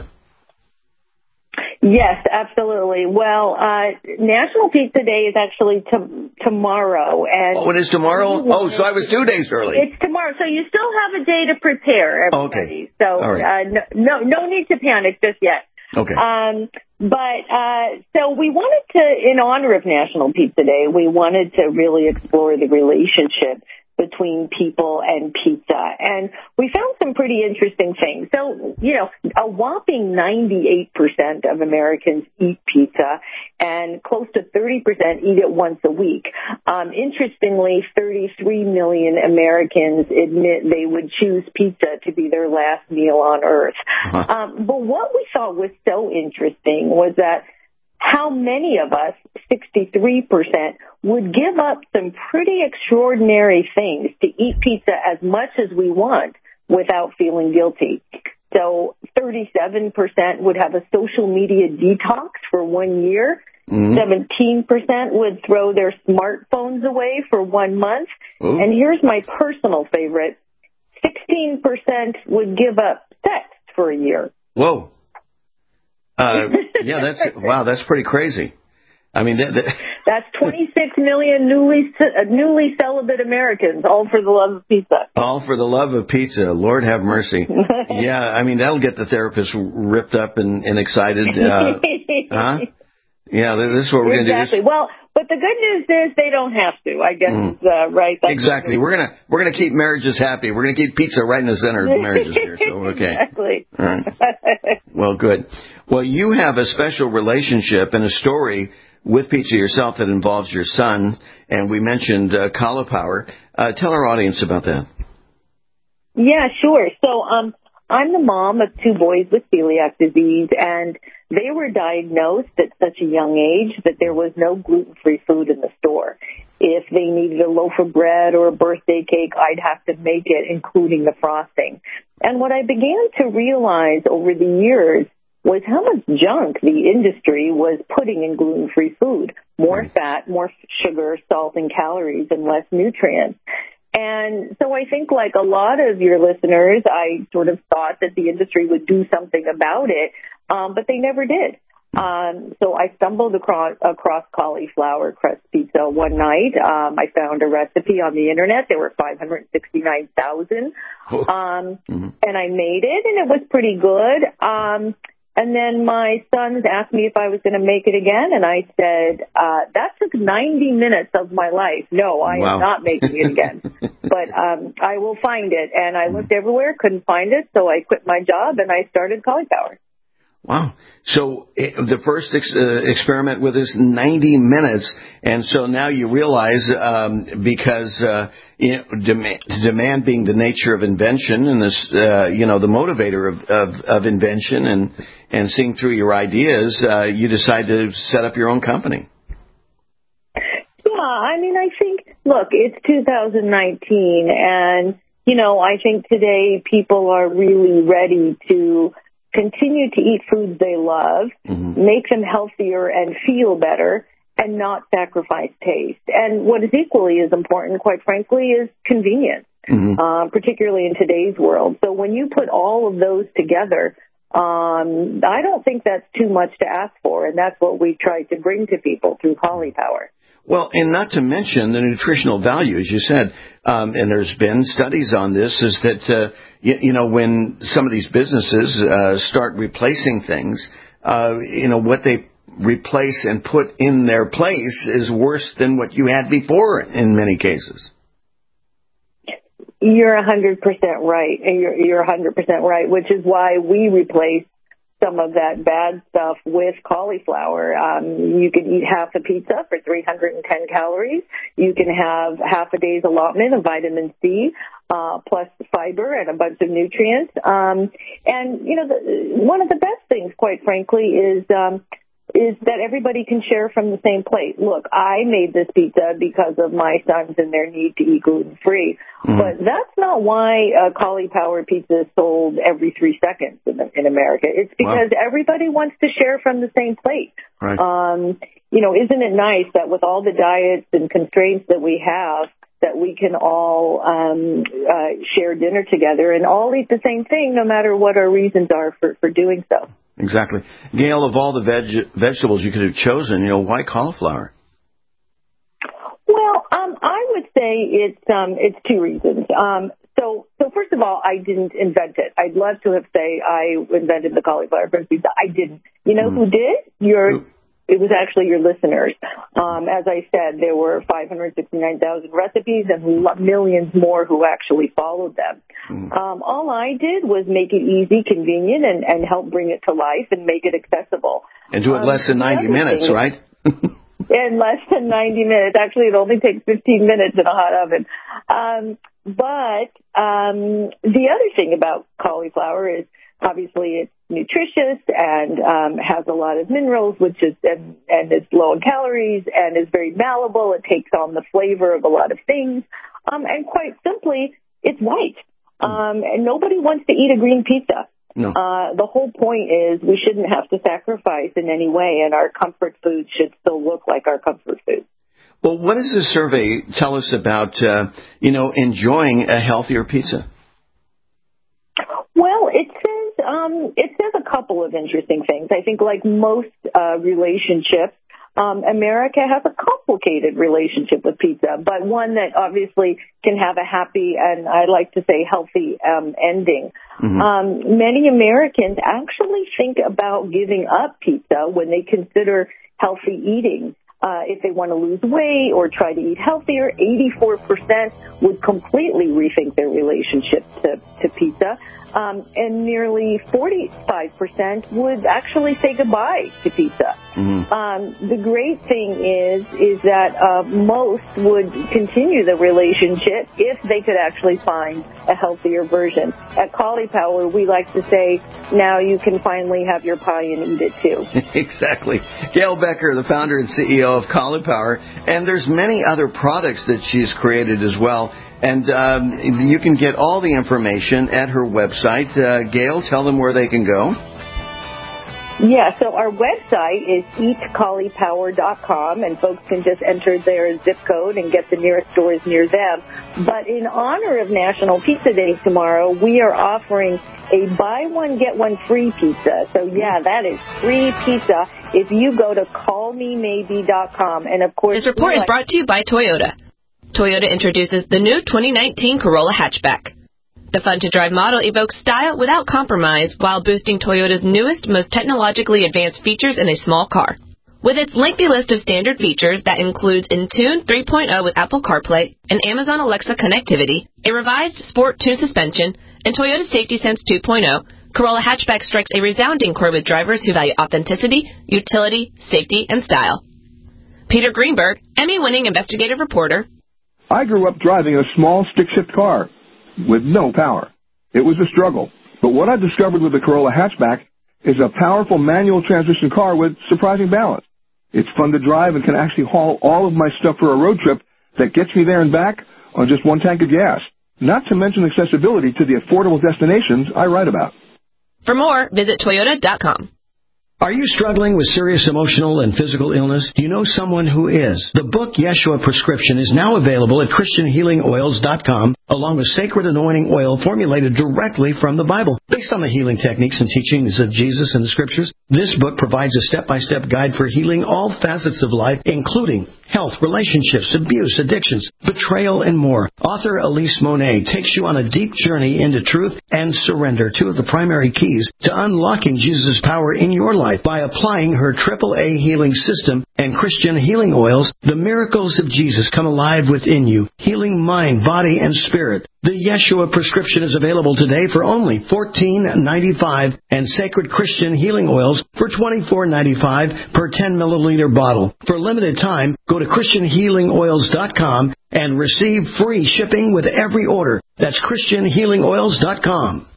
[SPEAKER 5] Yes, absolutely. Well, uh, National Pizza Day is actually t- tomorrow. And
[SPEAKER 13] oh, it is tomorrow? Oh, so I was two days early.
[SPEAKER 5] It's tomorrow, so you still have a day to prepare, everybody.
[SPEAKER 13] Okay.
[SPEAKER 5] So
[SPEAKER 13] all right.
[SPEAKER 5] uh, no, no, no need to panic just yet.
[SPEAKER 13] Okay.
[SPEAKER 5] Um, but uh, so we wanted to, in honor of National Pizza Day, we wanted to really explore the relationship between people and pizza. And we found some pretty interesting things. So, you know, a whopping ninety-eight percent of Americans eat pizza, and close to thirty percent eat it once a week. Um, interestingly, thirty-three million Americans admit they would choose pizza to be their last meal on Earth. Uh-huh. Um, but what we thought was so interesting was that how many of us, sixty-three percent, would give up some pretty extraordinary things to eat pizza as much as we want without feeling guilty. So thirty-seven percent would have a social media detox for one year. Mm-hmm. seventeen percent would throw their smartphones away for one month. Ooh. And here's my personal favorite. sixteen percent would give up sex for a year.
[SPEAKER 13] Whoa. Uh, yeah, that's, wow, that's pretty crazy. I mean, that, that
[SPEAKER 5] that's twenty-six million newly, uh, newly celibate Americans, all for the love of pizza.
[SPEAKER 13] All for the love of pizza. Lord have mercy. Yeah, I mean, that'll get the therapist ripped up and, and excited. Uh, huh? Yeah, this is what we're
[SPEAKER 5] exactly.
[SPEAKER 13] going to do.
[SPEAKER 5] Exactly. Well, but the good news is they don't have to, I guess, mm. is, uh, right? That's
[SPEAKER 13] exactly. We're going to we're gonna keep marriages happy. We're going to keep pizza right in the center of marriages here. So, okay.
[SPEAKER 5] Exactly.
[SPEAKER 13] All right. Well, good. Well, you have a special relationship and a story with pizza yourself that involves your son, and we mentioned uh, cauliflower. Uh, tell our audience about that.
[SPEAKER 5] Yeah, sure. So um, I'm the mom of two boys with celiac disease, and they were diagnosed at such a young age that there was no gluten-free food in the store. If they needed a loaf of bread or a birthday cake, I'd have to make it, including the frosting. And what I began to realize over the years was how much junk the industry was putting in gluten-free food. More right. fat, more sugar, salt, and calories, and less nutrients. And so I think, like a lot of your listeners, I sort of thought that the industry would do something about it, um, but they never did. Um, so I stumbled across, across cauliflower crust pizza one night. Um, I found a recipe on the internet. There were five hundred sixty-nine thousand. Um, mm-hmm. And I made it, and it was pretty good. Um, and then my sons asked me if I was going to make it again, and I said, uh, that took ninety minutes of my life. No, I wow. am not making it again. But um, I will find it. And I looked everywhere, couldn't find it, so I quit my job, and I started cauliflower.
[SPEAKER 13] Wow. So it, the first ex, uh, experiment with this ninety minutes, and so now you realize um, because uh, you know, demand, demand being the nature of invention and this, uh, you know, the motivator of, of, of invention and, and seeing through your ideas, uh, you decide to set up your own company.
[SPEAKER 5] Yeah, I mean, I think, look, it's two thousand nineteen, and, you know, I think today people are really ready to continue to eat foods they love, mm-hmm. make them healthier and feel better, and not sacrifice taste. And what is equally as important, quite frankly, is convenience, mm-hmm. uh, particularly in today's world. So when you put all of those together, um, I don't think that's too much to ask for, and that's what we try to bring to people through cauliflower.
[SPEAKER 13] Well, and not to mention the nutritional value, as you said, um, and there's been studies on this, is that, uh, you, you know, when some of these businesses uh, start replacing things, uh, you know, what they replace and put in their place is worse than what you had before in many cases.
[SPEAKER 5] You're one hundred percent right, and you're, you're one hundred percent right, which is why we replace some of that bad stuff with cauliflower. Um, you can eat half a pizza for three hundred ten calories. You can have half a day's allotment of vitamin C, uh, plus fiber and a bunch of nutrients. Um, and, you know, the, one of the best things, quite frankly, is um, is that everybody can share from the same plate. Look, I made this pizza because of my sons and their need to eat gluten-free. Mm-hmm. But that's not why uh, cauliflower pizza is sold every three seconds in, in America. It's because wow. everybody wants to share from the same plate.
[SPEAKER 13] Right.
[SPEAKER 5] Um, you know, isn't it nice that with all the diets and constraints that we have, that we can all um, uh, share dinner together and all eat the same thing, no matter what our reasons are for, for doing so.
[SPEAKER 13] Exactly. Gail, of all the veg- vegetables you could have chosen, you know, why cauliflower?
[SPEAKER 5] Well, um, I would say it's um, it's two reasons. Um, so, so first of all, I didn't invent it. I'd love to have say I invented the cauliflower pizza. I didn't. You know mm. who did? Your It was actually your listeners. Um, as I said, there were five hundred sixty-nine thousand recipes and millions more who actually followed them. Mm. Um, all I did was make it easy, convenient, and, and help bring it to life and make it accessible.
[SPEAKER 13] And do it
[SPEAKER 5] um,
[SPEAKER 13] less than ninety minutes, right?
[SPEAKER 5] In less than ninety minutes. Actually, it only takes fifteen minutes in a hot oven. Um, but um, the other thing about cauliflower is obviously it's nutritious and um, has a lot of minerals, which is and, and is low in calories and is very malleable. It takes on the flavor of a lot of things. Um, and quite simply, it's white. Um, and nobody wants to eat a green pizza.
[SPEAKER 13] No.
[SPEAKER 5] Uh, the whole point is we shouldn't have to sacrifice in any way, and our comfort food should still look like our comfort food.
[SPEAKER 13] Well, what does the survey tell us about, uh, you know, enjoying a healthier pizza?
[SPEAKER 5] Well, it says um, it says a couple of interesting things. I think, like most uh, relationships, um, America has a complicated relationship with pizza, but one that obviously can have a happy and, I like to say, healthy um, ending. Mm-hmm. Um, many Americans actually think about giving up pizza when they consider healthy eating. Uh, if they want to lose weight or try to eat healthier, eighty-four percent would completely rethink their relationship to, to pizza. Um, and nearly forty-five percent would actually say goodbye to pizza. Mm-hmm. Um, the great thing is, is that uh, most would continue the relationship if they could actually find a healthier version. At Cauliflower, we like to say, now you can finally have your pie and eat it too.
[SPEAKER 13] Exactly. Gail Becker, the founder and C E O of Cauliflower, and there's many other products that she's created as well. And um, you can get all the information at her website. Uh, Gail, tell them where they can go.
[SPEAKER 5] Yeah, so our website is eat cauliflower dot com, and folks can just enter their zip code and get the nearest stores near them. But in honor of National Pizza Day tomorrow, we are offering a buy one, get one free pizza. So, yeah, that is free pizza if you go to call me maybe dot com. And, of course,
[SPEAKER 6] this report is brought to you by Toyota. Toyota introduces the new twenty nineteen Corolla hatchback. The fun-to-drive model evokes style without compromise while boosting Toyota's newest, most technologically advanced features in a small car. With its lengthy list of standard features that includes Entune three point oh with Apple CarPlay and Amazon Alexa connectivity, a revised Sport two suspension, and Toyota Safety Sense two point oh, Corolla hatchback strikes a resounding chord with drivers who value authenticity, utility, safety, and style. Peter Greenberg, Emmy-winning investigative reporter.
[SPEAKER 7] I grew up driving a small stick-shift car with no power. It was a struggle. But what I discovered with the Corolla hatchback is a powerful manual transmission car with surprising balance. It's fun to drive and can actually haul all of my stuff for a road trip that gets me there and back on just one tank of gas. Not to mention accessibility to the affordable destinations I write about.
[SPEAKER 6] For more, visit Toyota dot com.
[SPEAKER 8] Are you struggling with serious emotional and physical illness? Do you know someone who is? The book Yeshua Prescription is now available at Christian Healing Oils dot com, along with sacred anointing oil formulated directly from the Bible. Based on the healing techniques and teachings of Jesus in the Scriptures, this book provides a step-by-step guide for healing all facets of life, including health, relationships, abuse, addictions, betrayal, and more. Author Elise Monet takes you on a deep journey into truth and surrender, two of the primary keys to unlocking Jesus' power in your life. By applying her triple A healing system and Christian healing oils, the miracles of Jesus come alive within you, healing mind, body, and spirit. spirit. The Yeshua prescription is available today for only fourteen ninety-five dollars and Sacred Christian Healing Oils for twenty-four ninety-five per ten milliliter bottle. For limited time, go to Christian Healing Oils dot com and receive free shipping with every order. That's Christian Healing Oils dot com.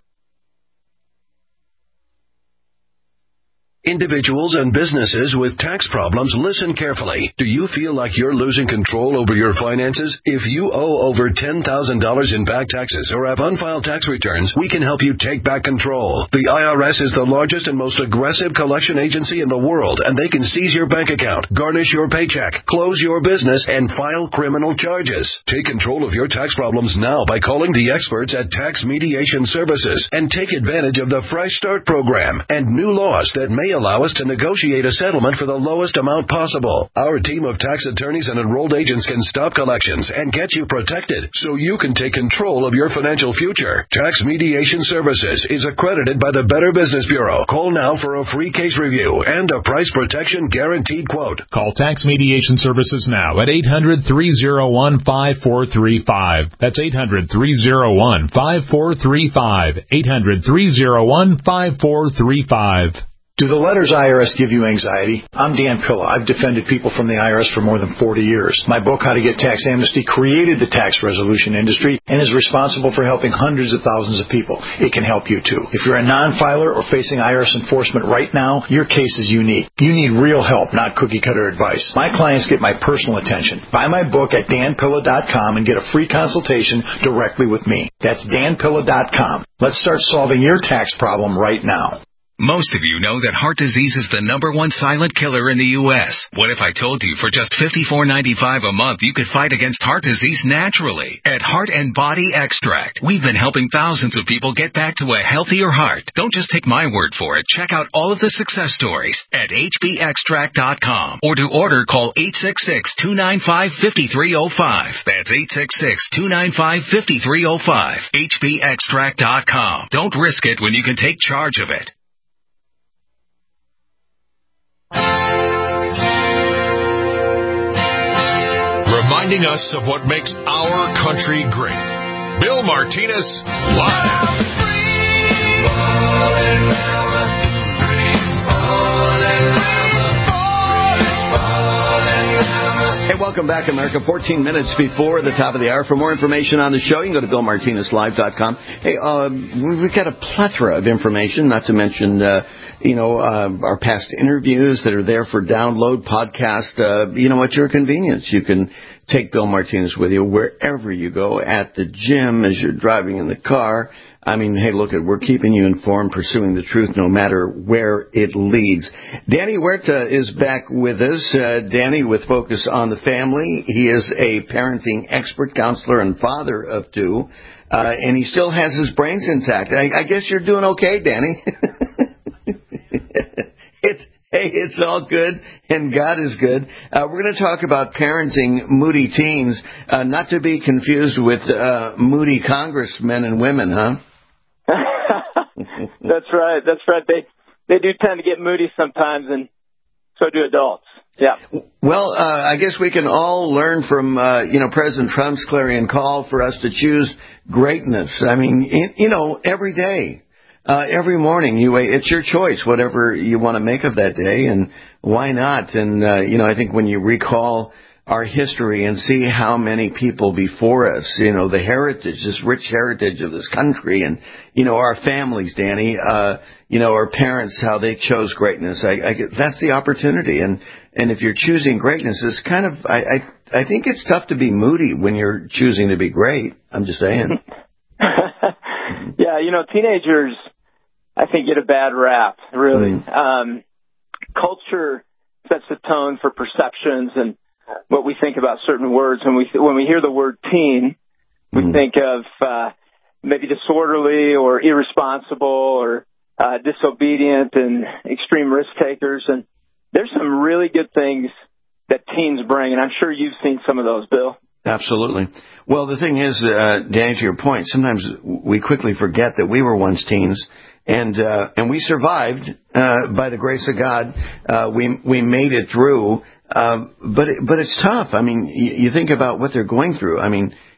[SPEAKER 9] Individuals and businesses with tax problems, listen carefully. Do you feel like you're losing control over your finances? If you owe over ten thousand dollars in back taxes or have unfiled tax returns, we can help you take back control. The I R S is the largest and most aggressive collection agency in the world, and they can seize your bank account, garnish your paycheck, close your business, and file criminal charges. Take control of your tax problems now by calling the experts at Tax Mediation Services and take advantage of the Fresh Start program and new laws that may allow us to negotiate a settlement for the lowest amount possible. Our team of tax attorneys and enrolled agents can stop collections and get you protected so you can take control of your financial future. Tax Mediation Services is accredited by the Better Business Bureau. Call now for a free case review and a price protection guaranteed quote.
[SPEAKER 10] Call Tax Mediation Services now at eight hundred, three oh one, five four three five. That's eight hundred, three oh one, five four three five. eight hundred, three oh one, five four three five.
[SPEAKER 23] Do the letters I R S give you anxiety? I'm Dan Pilla. I've defended people from the I R S for more than forty years. My book, How to Get Tax Amnesty, created the tax resolution industry and is responsible for helping hundreds of thousands of people. It can help you, too. If you're a non-filer or facing I R S enforcement right now, your case is unique. You need real help, not cookie-cutter advice. My clients get my personal attention. Buy my book at dan pilla dot com and get a free consultation directly with me. That's dan pilla dot com. Let's start solving your tax problem right now.
[SPEAKER 11] Most of you know that heart disease is the number one silent killer in the U S What if I told you for just fifty-four ninety-five a month you could fight against heart disease naturally? At Heart and Body Extract, we've been helping thousands of people get back to a healthier heart. Don't just take my word for it. Check out all of the success stories at h b extract dot com. Or to order, call eight six six, two nine five, five three zero five. That's eight six six, two nine five, five three zero five. h b extract dot com. Don't risk it when you can take charge of it.
[SPEAKER 1] Reminding us of what makes our country great. Bill Martinez, live.
[SPEAKER 13] Hey, welcome back, America. fourteen minutes before the top of the hour. For more information on the show, you can go to bill martinez live dot com. Hey, uh, we've got a plethora of information, not to mention, uh, you know, uh, our past interviews that are there for download, podcast, uh, you know, at your convenience. You can take Bill Martinez with you wherever you go, at the gym, as you're driving in the car. I mean, hey, look, we're keeping you informed, pursuing the truth no matter where it leads. Danny Huerta is back with us. Uh, Danny with Focus on the Family. He is a parenting expert, counselor, and father of two. Uh, and he still has his brains intact. I, I guess you're doing okay, Danny. it's, hey, it's all good, and God is good. Uh, we're going to talk about parenting moody teens, uh, not to be confused with uh, moody congressmen and women, huh?
[SPEAKER 12] That's right. That's right. They they do tend to get moody sometimes, and so do adults. Yeah.
[SPEAKER 13] Well, uh, I guess we can all learn from, uh, you know, President Trump's clarion call for us to choose greatness. I mean, in, you know, every day, uh, every morning, you it's your choice, whatever you want to make of that day, and why not? And, uh, you know, I think when you recall our history and see how many people before us, you know, the heritage, this rich heritage of this country, and, you know, our families, Danny, uh, you know, our parents, how they chose greatness. I, I get, that's the opportunity. And, and if you're choosing greatness, it's kind of, I, I, I think it's tough to be moody when you're choosing to be great. I'm just saying.
[SPEAKER 12] Yeah, you know, teenagers, I think, get a bad rap, really. Mm. Um, culture sets the tone for perceptions and what we think about certain words. When we when we hear the word teen, we mm. think of uh, maybe disorderly or irresponsible or uh, disobedient and extreme risk takers. And there's some really good things that teens bring, and I'm sure you've seen some of those, Bill.
[SPEAKER 13] Absolutely. Well, the thing is, uh, Danny, to your point, sometimes we quickly forget that we were once teens, and uh, and we survived uh, by the grace of God. Uh, we we made it through. Uh, but it, but it's tough. I mean, you, you think about what they're going through. I mean,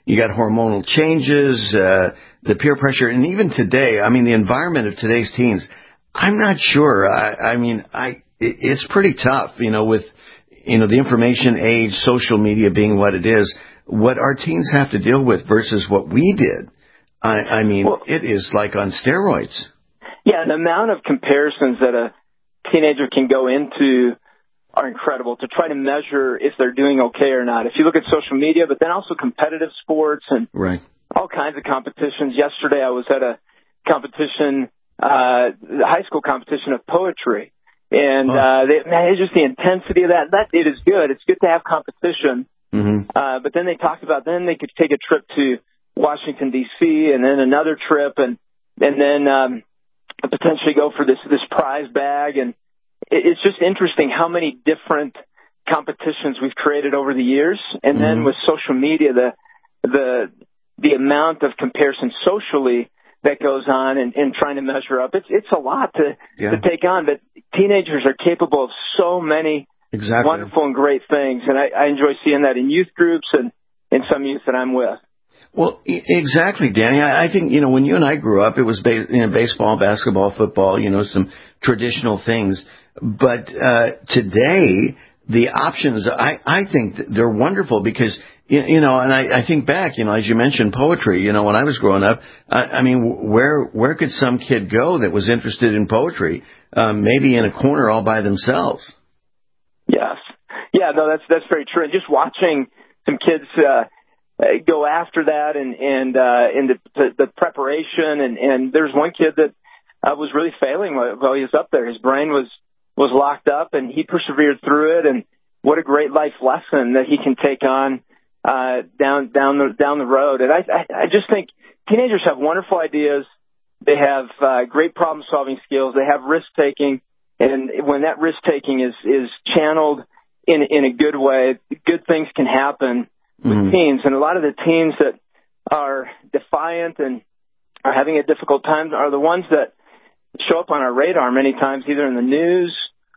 [SPEAKER 13] you got hormonal changes, uh, the peer pressure, and even today, I mean, the environment of today's teens, I'm not sure. I, I mean, I it, it's pretty tough, you know, with, you know, the information age, social media being what it is, what our teens have to deal with versus what we did. I, I mean, well, it is like on steroids.
[SPEAKER 12] Yeah, the amount of comparisons that a teenager can go into are incredible to try to measure if they're doing okay or not. If you look at social media, but then also competitive sports and
[SPEAKER 13] right.
[SPEAKER 12] all kinds of competitions. Yesterday I was at a competition, uh, the high school competition of poetry. And, oh. uh, they, man, it's just the intensity of that. That it is good. It's good to have competition.
[SPEAKER 13] Mm-hmm.
[SPEAKER 12] Uh, but then they talked about then they could take a trip to Washington, D C, and then another trip and, and then, um, potentially go for this, this prize bag. And it, it's just interesting how many different competitions we've created over the years. And mm-hmm. then with social media, the, the, the amount of comparison socially that goes on and, and trying to measure up, it's, it's a lot to,
[SPEAKER 13] yeah.
[SPEAKER 12] to take on, but teenagers are capable of so many
[SPEAKER 13] exactly.
[SPEAKER 12] wonderful and great things. And I, I enjoy seeing that in youth groups and in some youth that I'm with.
[SPEAKER 13] Well, exactly, Danny. I, I think, you know, when you and I grew up, it was ba- you know, baseball, basketball, football, you know, some traditional things. But uh, today, the options, I, I think they're wonderful because, you, you know, and I, I think back, you know, as you mentioned, poetry, you know, when I was growing up, I, I mean, where where could some kid go that was interested in poetry? Um, maybe in a corner all by themselves.
[SPEAKER 12] Yes. Yeah, no, that's that's very true. And just watching some kids uh, go after that and, and uh, in the, the, the preparation, and, and there's one kid that uh, was really failing while he was up there. His brain was, was locked up, and he persevered through it, and what a great life lesson that he can take on uh, down down the down the road. And I, I, I just think teenagers have wonderful ideas. They have uh, great problem-solving skills. They have risk-taking, and when that risk-taking is, is channeled in in a good way, good things can happen with mm-hmm. teens. And a lot of the teens that are defiant and are having a difficult time are the ones that show up on our radar many times, either in the news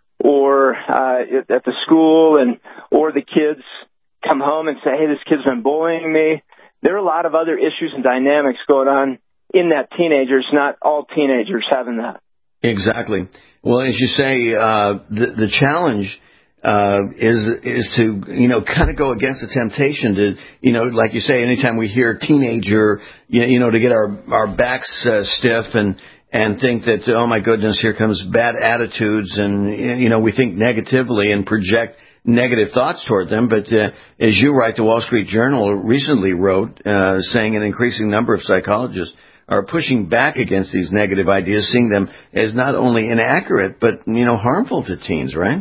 [SPEAKER 12] or uh, at the school, and or the kids come home and say, hey, this kid's been bullying me. There are a lot of other issues and dynamics going on in that teenagers, not all teenagers having that.
[SPEAKER 13] Exactly. Well, as you say, uh, the, the challenge uh, is is to, you know, kind of go against the temptation to, you know, like you say, anytime we hear teenager, you, you know, to get our, our backs uh, stiff and, and think that, oh, my goodness, here comes bad attitudes, and, you know, we think negatively and project negative thoughts toward them. But uh, as you write, the Wall Street Journal recently wrote, uh, saying an increasing number of psychologists are pushing back against these negative ideas, seeing them as not only inaccurate, but, you know, harmful to teens, right?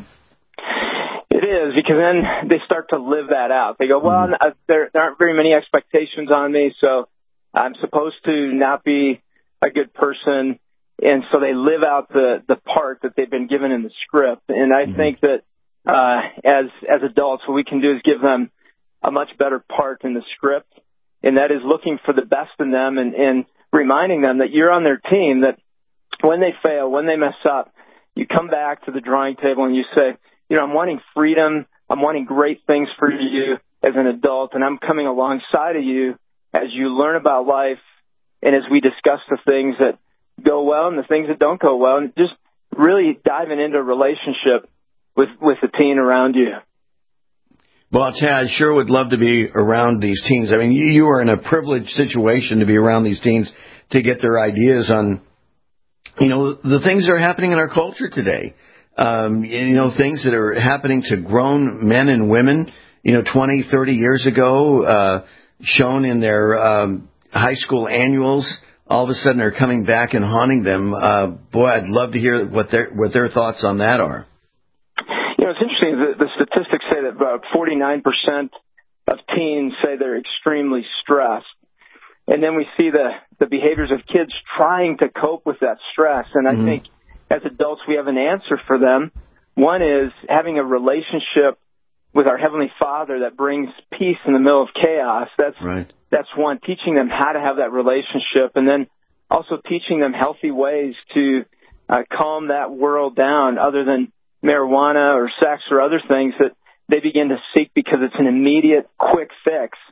[SPEAKER 12] It is, because then they start to live that out. They go, well, mm. there, there aren't very many expectations on me, so I'm supposed to not be a good person. And so they live out the, the part that they've been given in the script. And I mm. think that uh, as as adults, what we can do is give them a much better part in the script, and that is looking for the best in them and, and reminding them that you're on their team, that when they fail, when they mess up, you come back to the drawing table and you say, you know, I'm wanting freedom. I'm wanting great things for you as an adult, and I'm coming alongside of you as you learn about life and as we discuss the things that go well and the things that don't go well, and just really diving into a relationship with, with the teen around you.
[SPEAKER 13] Well, I'll tell you, I sure would love to be around these teens. I mean, you, you are in a privileged situation to be around these teens to get their ideas on, you know, the things that are happening in our culture today. Um, you know, things that are happening to grown men and women, you know, twenty, thirty years ago, uh, shown in their um, high school annuals, all of a sudden are coming back and haunting them. Uh, boy, I'd love to hear what their what their thoughts on that are.
[SPEAKER 12] You know, it's interesting. The, the statistics say that about forty-nine percent of teens say they're extremely stressed. And then we see the, the behaviors of kids trying to cope with that stress. And I mm-hmm. think as adults, we have an answer for them. One is having a relationship with our Heavenly Father that brings peace in the middle of chaos. That's
[SPEAKER 13] right.
[SPEAKER 12] That's one, teaching them how to have that relationship, and then also teaching them healthy ways to uh, calm that world down other than marijuana or sex or other things that they begin to seek because it's an immediate, quick fix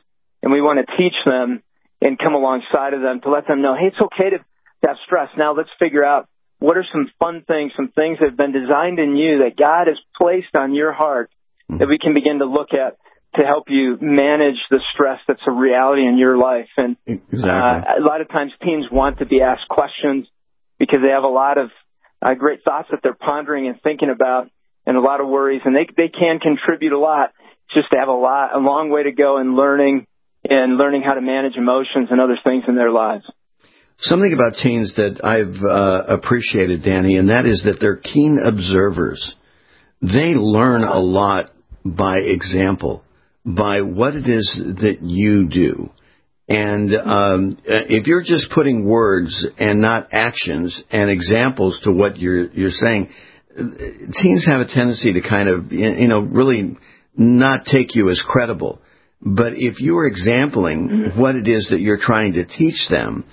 [SPEAKER 12] and we want to teach them and come alongside of them to let them know, hey, it's okay to have stress. Now let's figure out what are some fun things, some things that have been designed in you that God has placed on your heart that we can begin to look at to help you manage the stress that's a reality in your life. And
[SPEAKER 13] exactly.
[SPEAKER 12] uh, a lot of times teens want to be asked questions because they have a lot of uh, great thoughts that they're pondering and thinking about and a lot of worries, and they they can contribute a lot. It's just they have a lot, a long way to go in learning and learning how to manage emotions and other things in their lives.
[SPEAKER 13] Something about teens that I've uh, appreciated, Danny, and that is that they're keen observers. They learn a lot by example, by what it is that you do. And um, if you're just putting words and not actions and examples to what you're you're saying, teens have a tendency to kind of, you know, really not take you as credible. But if you're exempling what it is that you're trying to teach them,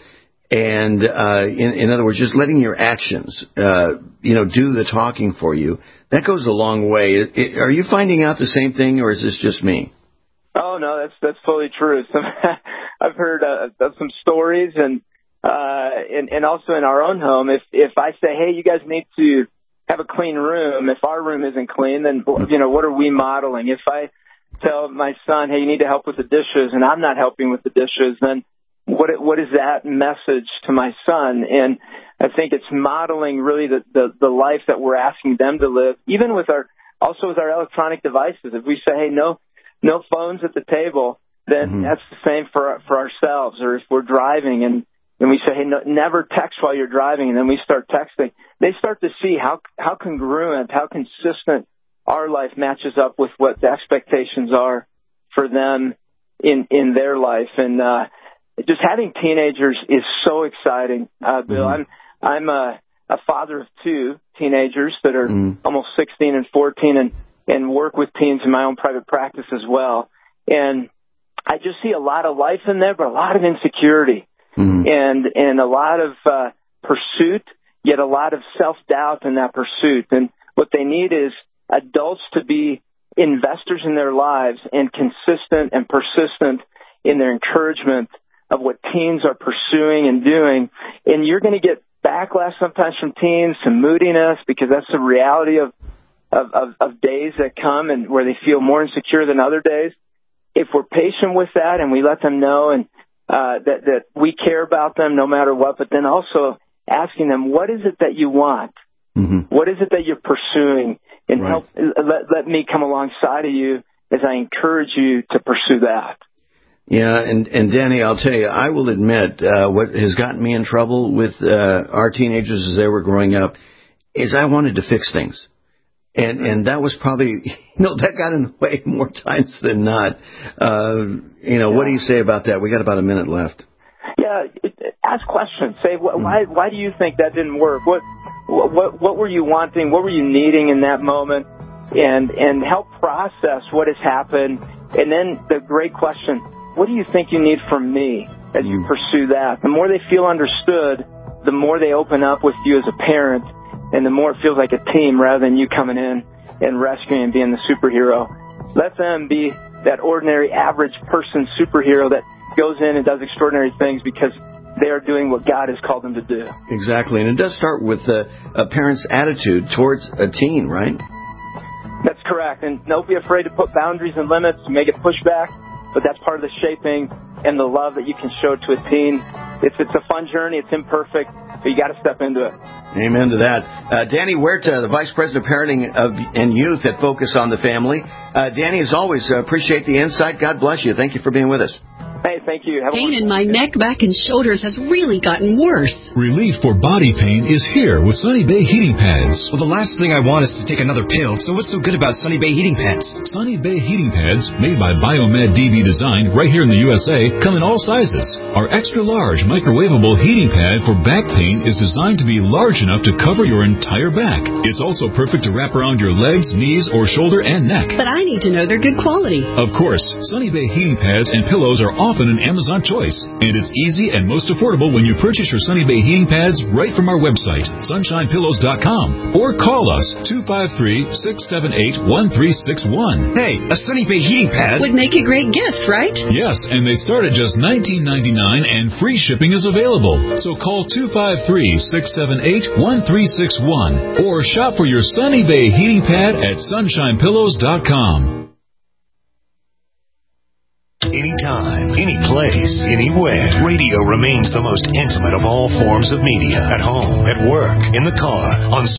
[SPEAKER 13] and uh, in, in other words, just letting your actions, uh, you know, do the talking for you, that goes a long way. It, it, are you finding out the same thing, or is this just me?
[SPEAKER 12] Oh no, that's that's totally true. Some, I've heard uh, of some stories, and uh, and and also in our own home, if if I say, hey, you guys need to have a clean room, if our room isn't clean, then you know, what are we modeling? If I tell my son, hey, you need to help with the dishes, and I'm not helping with the dishes, then what what is that message to my son? And I think it's modeling really the, the, the life that we're asking them to live, even with our, also with our electronic devices. If we say, hey, no, no phones at the table, then mm-hmm. that's the same for for ourselves. Or if we're driving and, and we say, hey, no, never text while you're driving, and then we start texting, they start to see how, how congruent, how consistent our life matches up with what the expectations are for them in, in their life. And, uh, just having teenagers is so exciting, uh, Bill. Mm-hmm. I'm I'm a, a father of two teenagers that are mm-hmm. almost sixteen and fourteen, and, and work with teens in my own private practice as well. And I just see a lot of life in there, but a lot of insecurity mm-hmm. and and a lot of uh, pursuit, yet a lot of self-doubt in that pursuit. And what they need is adults to be investors in their lives and consistent and persistent in their encouragement of what teens are pursuing and doing. And you're going to get backlash sometimes from teens, some moodiness, because that's the reality of, of, of, of days that come and where they feel more insecure than other days. If we're patient with that and we let them know and uh, that, that we care about them no matter what, but then also asking them, what is it that you want? Mm-hmm. What is it that you're pursuing? And right. help let, let me come alongside of you as I encourage you to pursue that.
[SPEAKER 13] Yeah, and, and Danny, I'll tell you, I will admit uh, what has gotten me in trouble with uh, our teenagers as they were growing up is I wanted to fix things. And and that was probably, you know, that got in the way more times than not. Uh, you know, yeah. What do you say about that? We got about a minute left.
[SPEAKER 12] Yeah, ask questions. Say, wh- mm. why why do you think that didn't work? What what what were you wanting? What were you needing in that moment? And and help process what has happened. And then the great question, what do you think you need from me as you pursue that? The more they feel understood, the more they open up with you as a parent, and the more it feels like a team rather than you coming in and rescuing and being the superhero. Let them be that ordinary, average person superhero that goes in and does extraordinary things because they are doing what God has called them to do.
[SPEAKER 13] Exactly, and it does start with a, a parent's attitude towards a teen, right?
[SPEAKER 12] That's correct, and don't be afraid to put boundaries and limits to make it pushback. But that's part of the shaping and the love that you can show to a teen. It's it's a fun journey. It's imperfect, but you got to step into it.
[SPEAKER 13] Amen to that. Uh, Danny Huerta, the Vice President of Parenting of, and Youth at Focus on the Family. Uh, Danny, as always, uh, appreciate the insight. God bless you. Thank you for being with us.
[SPEAKER 12] Hey, thank you. Have
[SPEAKER 15] pain in my neck, back, and shoulders has really gotten worse.
[SPEAKER 16] Relief for body pain is here with Sunny Bay Heating Pads.
[SPEAKER 17] Well, the last thing I want is to take another pill, so what's so good about Sunny Bay Heating Pads?
[SPEAKER 16] Sunny Bay Heating Pads, made by Biomed D B Design right here in the U S A, come in all sizes. Our extra-large microwavable heating pad for back pain is designed to be large enough to cover your entire back. It's also perfect to wrap around your legs, knees, or shoulder and neck.
[SPEAKER 15] But I need to know they're good quality.
[SPEAKER 16] Of course, Sunny Bay Heating Pads and pillows are often an Amazon choice. And it's easy and most affordable when you purchase your Sunny Bay heating pads right from our website, sunshine pillows dot com, or call us two five three, six seven eight, one three six one.
[SPEAKER 17] Hey, a Sunny Bay heating pad
[SPEAKER 15] would make a great gift, right?
[SPEAKER 16] Yes, and they start at just nineteen ninety-nine and free shipping is available. So call two five three, six seven eight, one three six one or shop for your Sunny Bay heating pad at sunshine pillows dot com.
[SPEAKER 14] Anytime, any place, anywhere, radio remains the most intimate of all forms of media. At home, at work, in the car, on